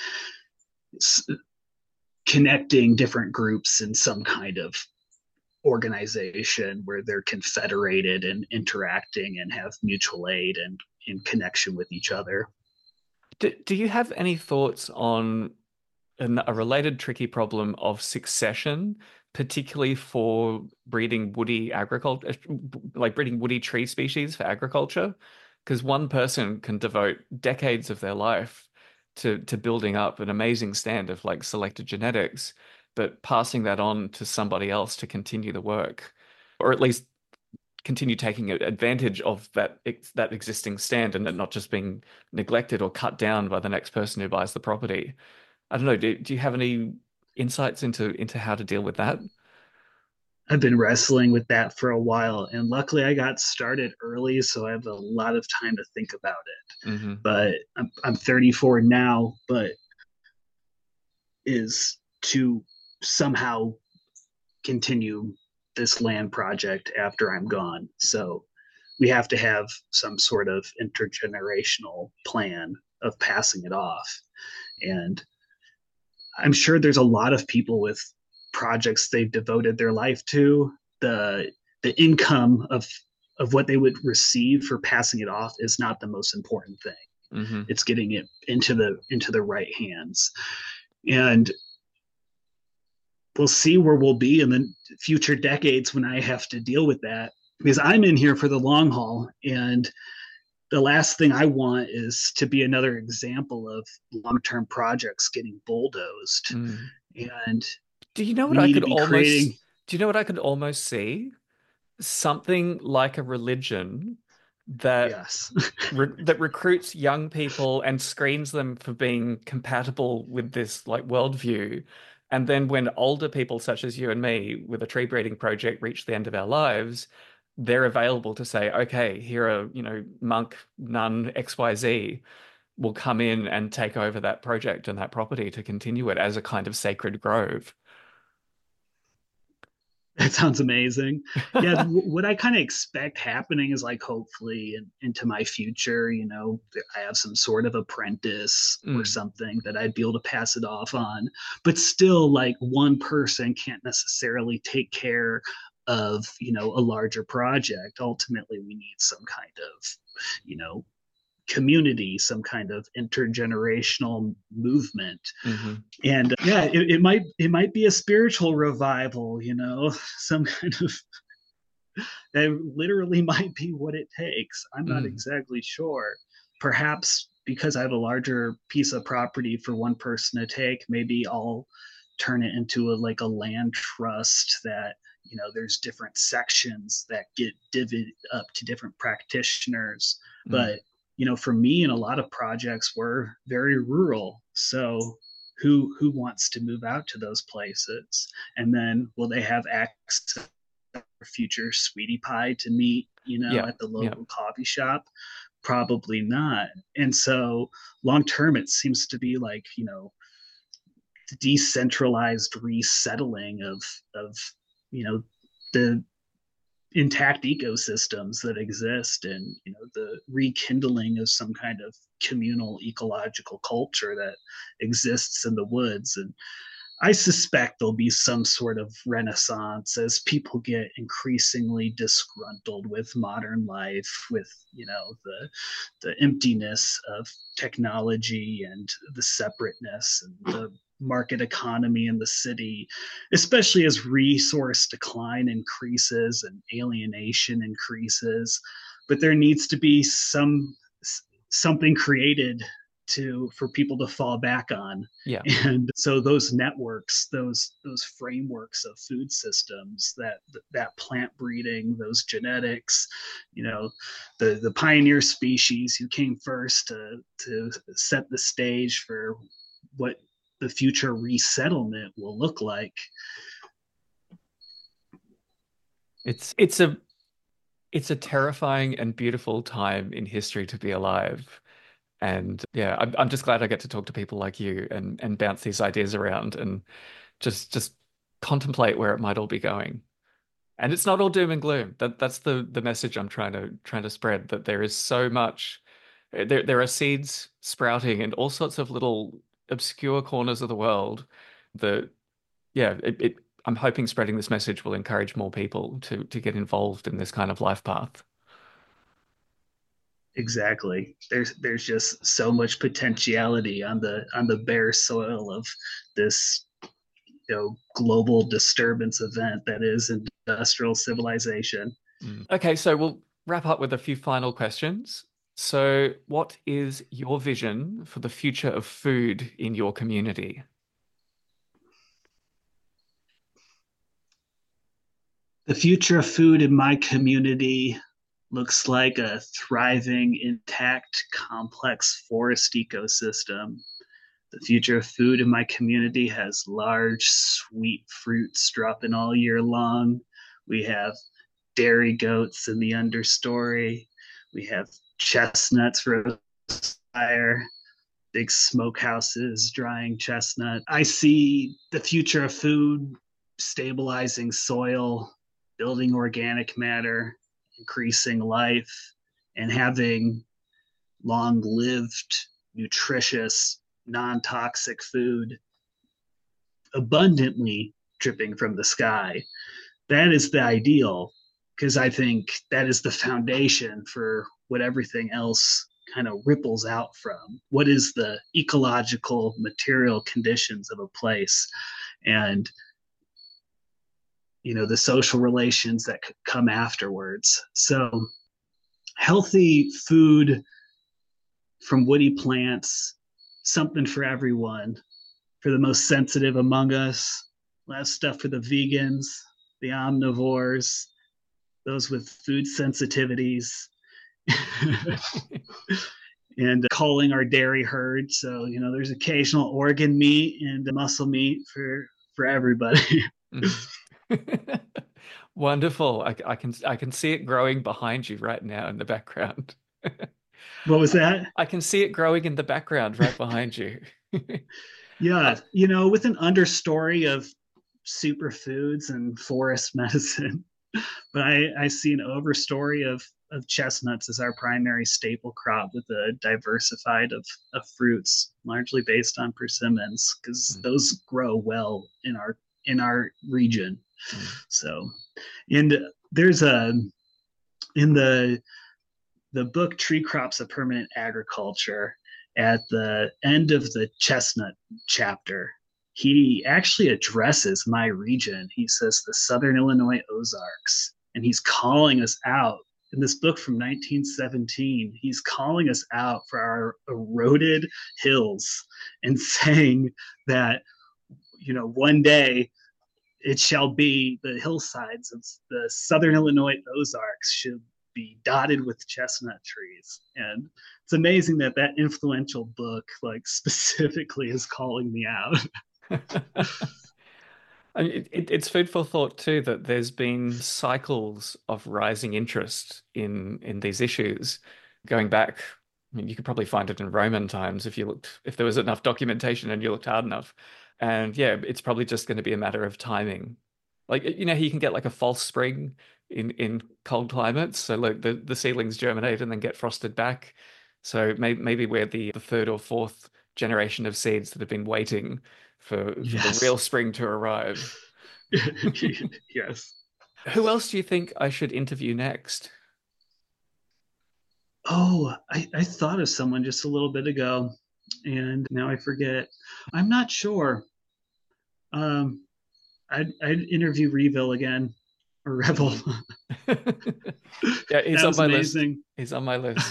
[SPEAKER 2] connecting different groups in some kind of organization where they're confederated and interacting and have mutual aid and in connection with each other.
[SPEAKER 1] Do you have any thoughts on a related tricky problem of succession, particularly for breeding woody agriculture, like breeding woody tree species for agriculture? Because one person can devote decades of their life to building up an amazing stand of like selected genetics, but passing that on to somebody else to continue the work, or at least continue taking advantage of that existing stand and it not just being neglected or cut down by the next person who buys the property. I don't know. Do you have any insights into how to deal with that?
[SPEAKER 2] I've been wrestling with that for a while, and luckily I got started early, so I have a lot of time to think about it.
[SPEAKER 1] Hmm.
[SPEAKER 2] But I'm 34 now, but is to somehow continue this land project after I'm gone. So we have to have some sort of intergenerational plan of passing it off. And I'm sure there's a lot of people with projects they've devoted their life to. The income of what they would receive for passing it off is not the most important thing.
[SPEAKER 1] Hmm.
[SPEAKER 2] It's getting it into the right hands. And we'll see where we'll be in the future decades when I have to deal with that, because I'm in here for the long haul. And the last thing I want is to be another example of long-term projects getting bulldozed.
[SPEAKER 1] Mm.
[SPEAKER 2] And
[SPEAKER 1] Do you know what
[SPEAKER 2] we
[SPEAKER 1] I
[SPEAKER 2] need to
[SPEAKER 1] could
[SPEAKER 2] be
[SPEAKER 1] almost
[SPEAKER 2] creating.
[SPEAKER 1] do you know what I could almost see? Something like a religion that
[SPEAKER 2] Yes.
[SPEAKER 1] that recruits young people and screens them for being compatible with this like worldview. And then when older people such as you and me with a tree breeding project reach the end of our lives, they're available to say, okay, here are, monk, nun, XYZ will come in and take over that project and that property to continue it as a kind of sacred grove.
[SPEAKER 2] That sounds amazing. Yeah, what I kind of expect happening is like hopefully into my future, I have some sort of apprentice or
[SPEAKER 1] Mm,
[SPEAKER 2] something that I'd be able to pass it off on. But still, like one person can't necessarily take care of, a larger project. Ultimately, we need some kind of, you know, community, some kind of intergenerational movement.
[SPEAKER 1] hmm.
[SPEAKER 2] And yeah, it might be a spiritual revival, some kind of that literally might be what it takes. I'm not
[SPEAKER 1] Mm,
[SPEAKER 2] exactly sure. Perhaps because I have a larger piece of property for one person to take, maybe I'll turn it into like a land trust that there's different sections that get divvied up to different practitioners.
[SPEAKER 1] mm.
[SPEAKER 2] But for me and a lot of projects, we're very rural, so who wants to move out to those places? And then will they have access future sweetie pie to meet,
[SPEAKER 1] Yeah,
[SPEAKER 2] at the
[SPEAKER 1] yeah.
[SPEAKER 2] local coffee shop? Probably not. And so long term, it seems to be like, decentralized resettling of, the intact ecosystems that exist, and the rekindling of some kind of communal ecological culture that exists in the woods. And I suspect there'll be some sort of renaissance as people get increasingly disgruntled with modern life, with the emptiness of technology and the separateness and the market economy in the city, especially as resource decline increases and alienation increases. But there needs to be something created to for people to fall back on.
[SPEAKER 1] Yeah.
[SPEAKER 2] And so those networks, those frameworks of food systems, that plant breeding, those genetics, the pioneer species who came first to set the stage for what the future resettlement will look like.
[SPEAKER 1] It's it's a terrifying and beautiful time in history to be alive. And yeah, I'm just glad I get to talk to people like you and bounce these ideas around and just contemplate where it might all be going. And it's not all doom and gloom. That's the message I'm trying to spread, that there is so much there are seeds sprouting in all sorts of little obscure corners of the world that yeah, I'm hoping spreading this message will encourage more people to get involved in this kind of life path.
[SPEAKER 2] Exactly. There's just so much potentiality on the bare soil of this global disturbance event that is industrial civilization.
[SPEAKER 1] Mm. Okay, so we'll wrap up with a few final questions. So, what is your vision for the future of food in your community?
[SPEAKER 2] The future of food in my community looks like a thriving, intact, complex forest ecosystem. The future of food in my community has large, sweet fruits dropping all year long. We have dairy goats in the understory. We have chestnuts for fire, big smokehouses drying chestnut. I see the future of food stabilizing soil, building organic matter, increasing life, and having long-lived, nutritious, non-toxic food abundantly dripping from the sky. That is the ideal, because I think that is the foundation for what everything else kind of ripples out from. What is the ecological material conditions of a place? And the social relations that could come afterwards. So healthy food from woody plants, something for everyone, for the most sensitive among us, less stuff for the vegans, the omnivores, those with food sensitivities, and calling our dairy herd. So, there's occasional organ meat and muscle meat for everybody.
[SPEAKER 1] Wonderful. I can see it growing behind you right now in the background.
[SPEAKER 2] What was that?
[SPEAKER 1] I can see it growing in the background right behind you.
[SPEAKER 2] Yeah, with an understory of superfoods and forest medicine. But I see an overstory of chestnuts as our primary staple crop, with a diversified of fruits, largely based on persimmons, because those grow well in our region. So, and there's in the book Tree Crops of Permanent Agriculture, at the end of the chestnut chapter, he actually addresses my region. He says the Southern Illinois Ozarks, and he's calling us out. In this book from 1917, he's calling us out for our eroded hills and saying that, one day it shall be the hillsides of the Southern Illinois Ozarks should be dotted with chestnut trees. And it's amazing that influential book, specifically, is calling me out.
[SPEAKER 1] It's food for thought too, that there's been cycles of rising interest in these issues going back. I mean, you could probably find it in Roman times if there was enough documentation and you looked hard enough. And yeah, it's probably just going to be a matter of timing. You can get like a false spring in cold climates. So like the seedlings germinate and then get frosted back. So maybe we're the third or fourth generation of seeds that have been waiting for the real spring to arrive.
[SPEAKER 2] Yes.
[SPEAKER 1] Who else do you think I should interview next?
[SPEAKER 2] Oh, I thought of someone just a little bit ago, and now I forget. I'm not sure. I'd interview Revel again, or Revel.
[SPEAKER 1] Yeah, he's on my
[SPEAKER 2] amazing.
[SPEAKER 1] list. He's on my list.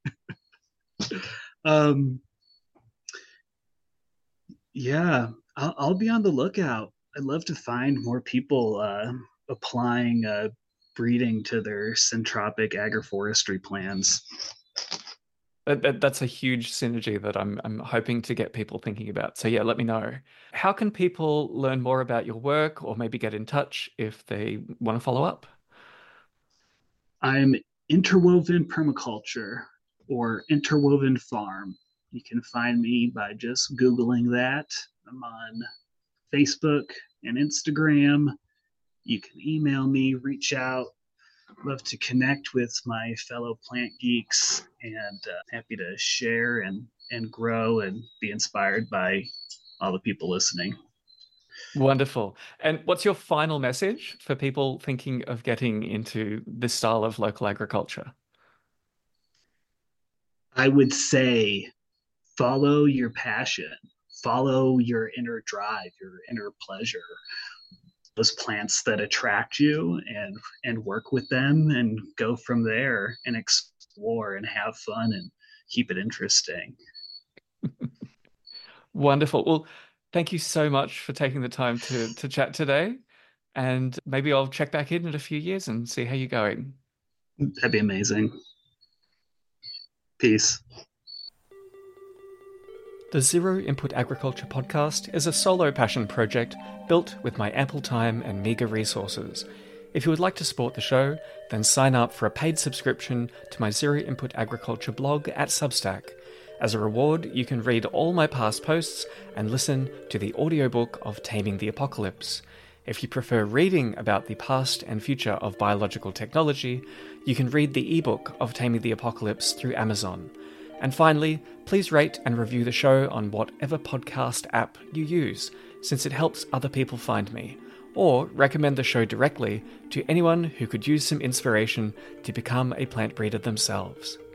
[SPEAKER 2] Yeah, I'll be on the lookout. I'd love to find more people applying breeding to their syntropic agroforestry plans.
[SPEAKER 1] That's a huge synergy that I'm hoping to get people thinking about. So yeah, let me know. How can people learn more about your work, or maybe get in touch if they want to follow up?
[SPEAKER 2] I'm Interwoven Permaculture, or Interwoven Farm. You can find me by just Googling that. I'm on Facebook and Instagram. You can email me, reach out. Love to connect with my fellow plant geeks, and happy to share and grow and be inspired by all the people listening.
[SPEAKER 1] Wonderful. And what's your final message for people thinking of getting into this style of local agriculture?
[SPEAKER 2] I would say follow your passion, follow your inner drive, your inner pleasure, those plants that attract you, and work with them and go from there and explore and have fun and keep it interesting.
[SPEAKER 1] Wonderful. Well, thank you so much for taking the time to chat today. And maybe I'll check back in a few years and see how you're going.
[SPEAKER 2] That'd be amazing. Peace.
[SPEAKER 1] The Zero Input Agriculture podcast is a solo passion project built with my ample time and meagre resources. If you would like to support the show, then sign up for a paid subscription to my Zero Input Agriculture blog at Substack. As a reward, you can read all my past posts and listen to the audiobook of Taming the Apocalypse. If you prefer reading about the past and future of biological technology, you can read the ebook of Taming the Apocalypse through Amazon. And finally, please rate and review the show on whatever podcast app you use, since it helps other people find me. Or recommend the show directly to anyone who could use some inspiration to become a plant breeder themselves.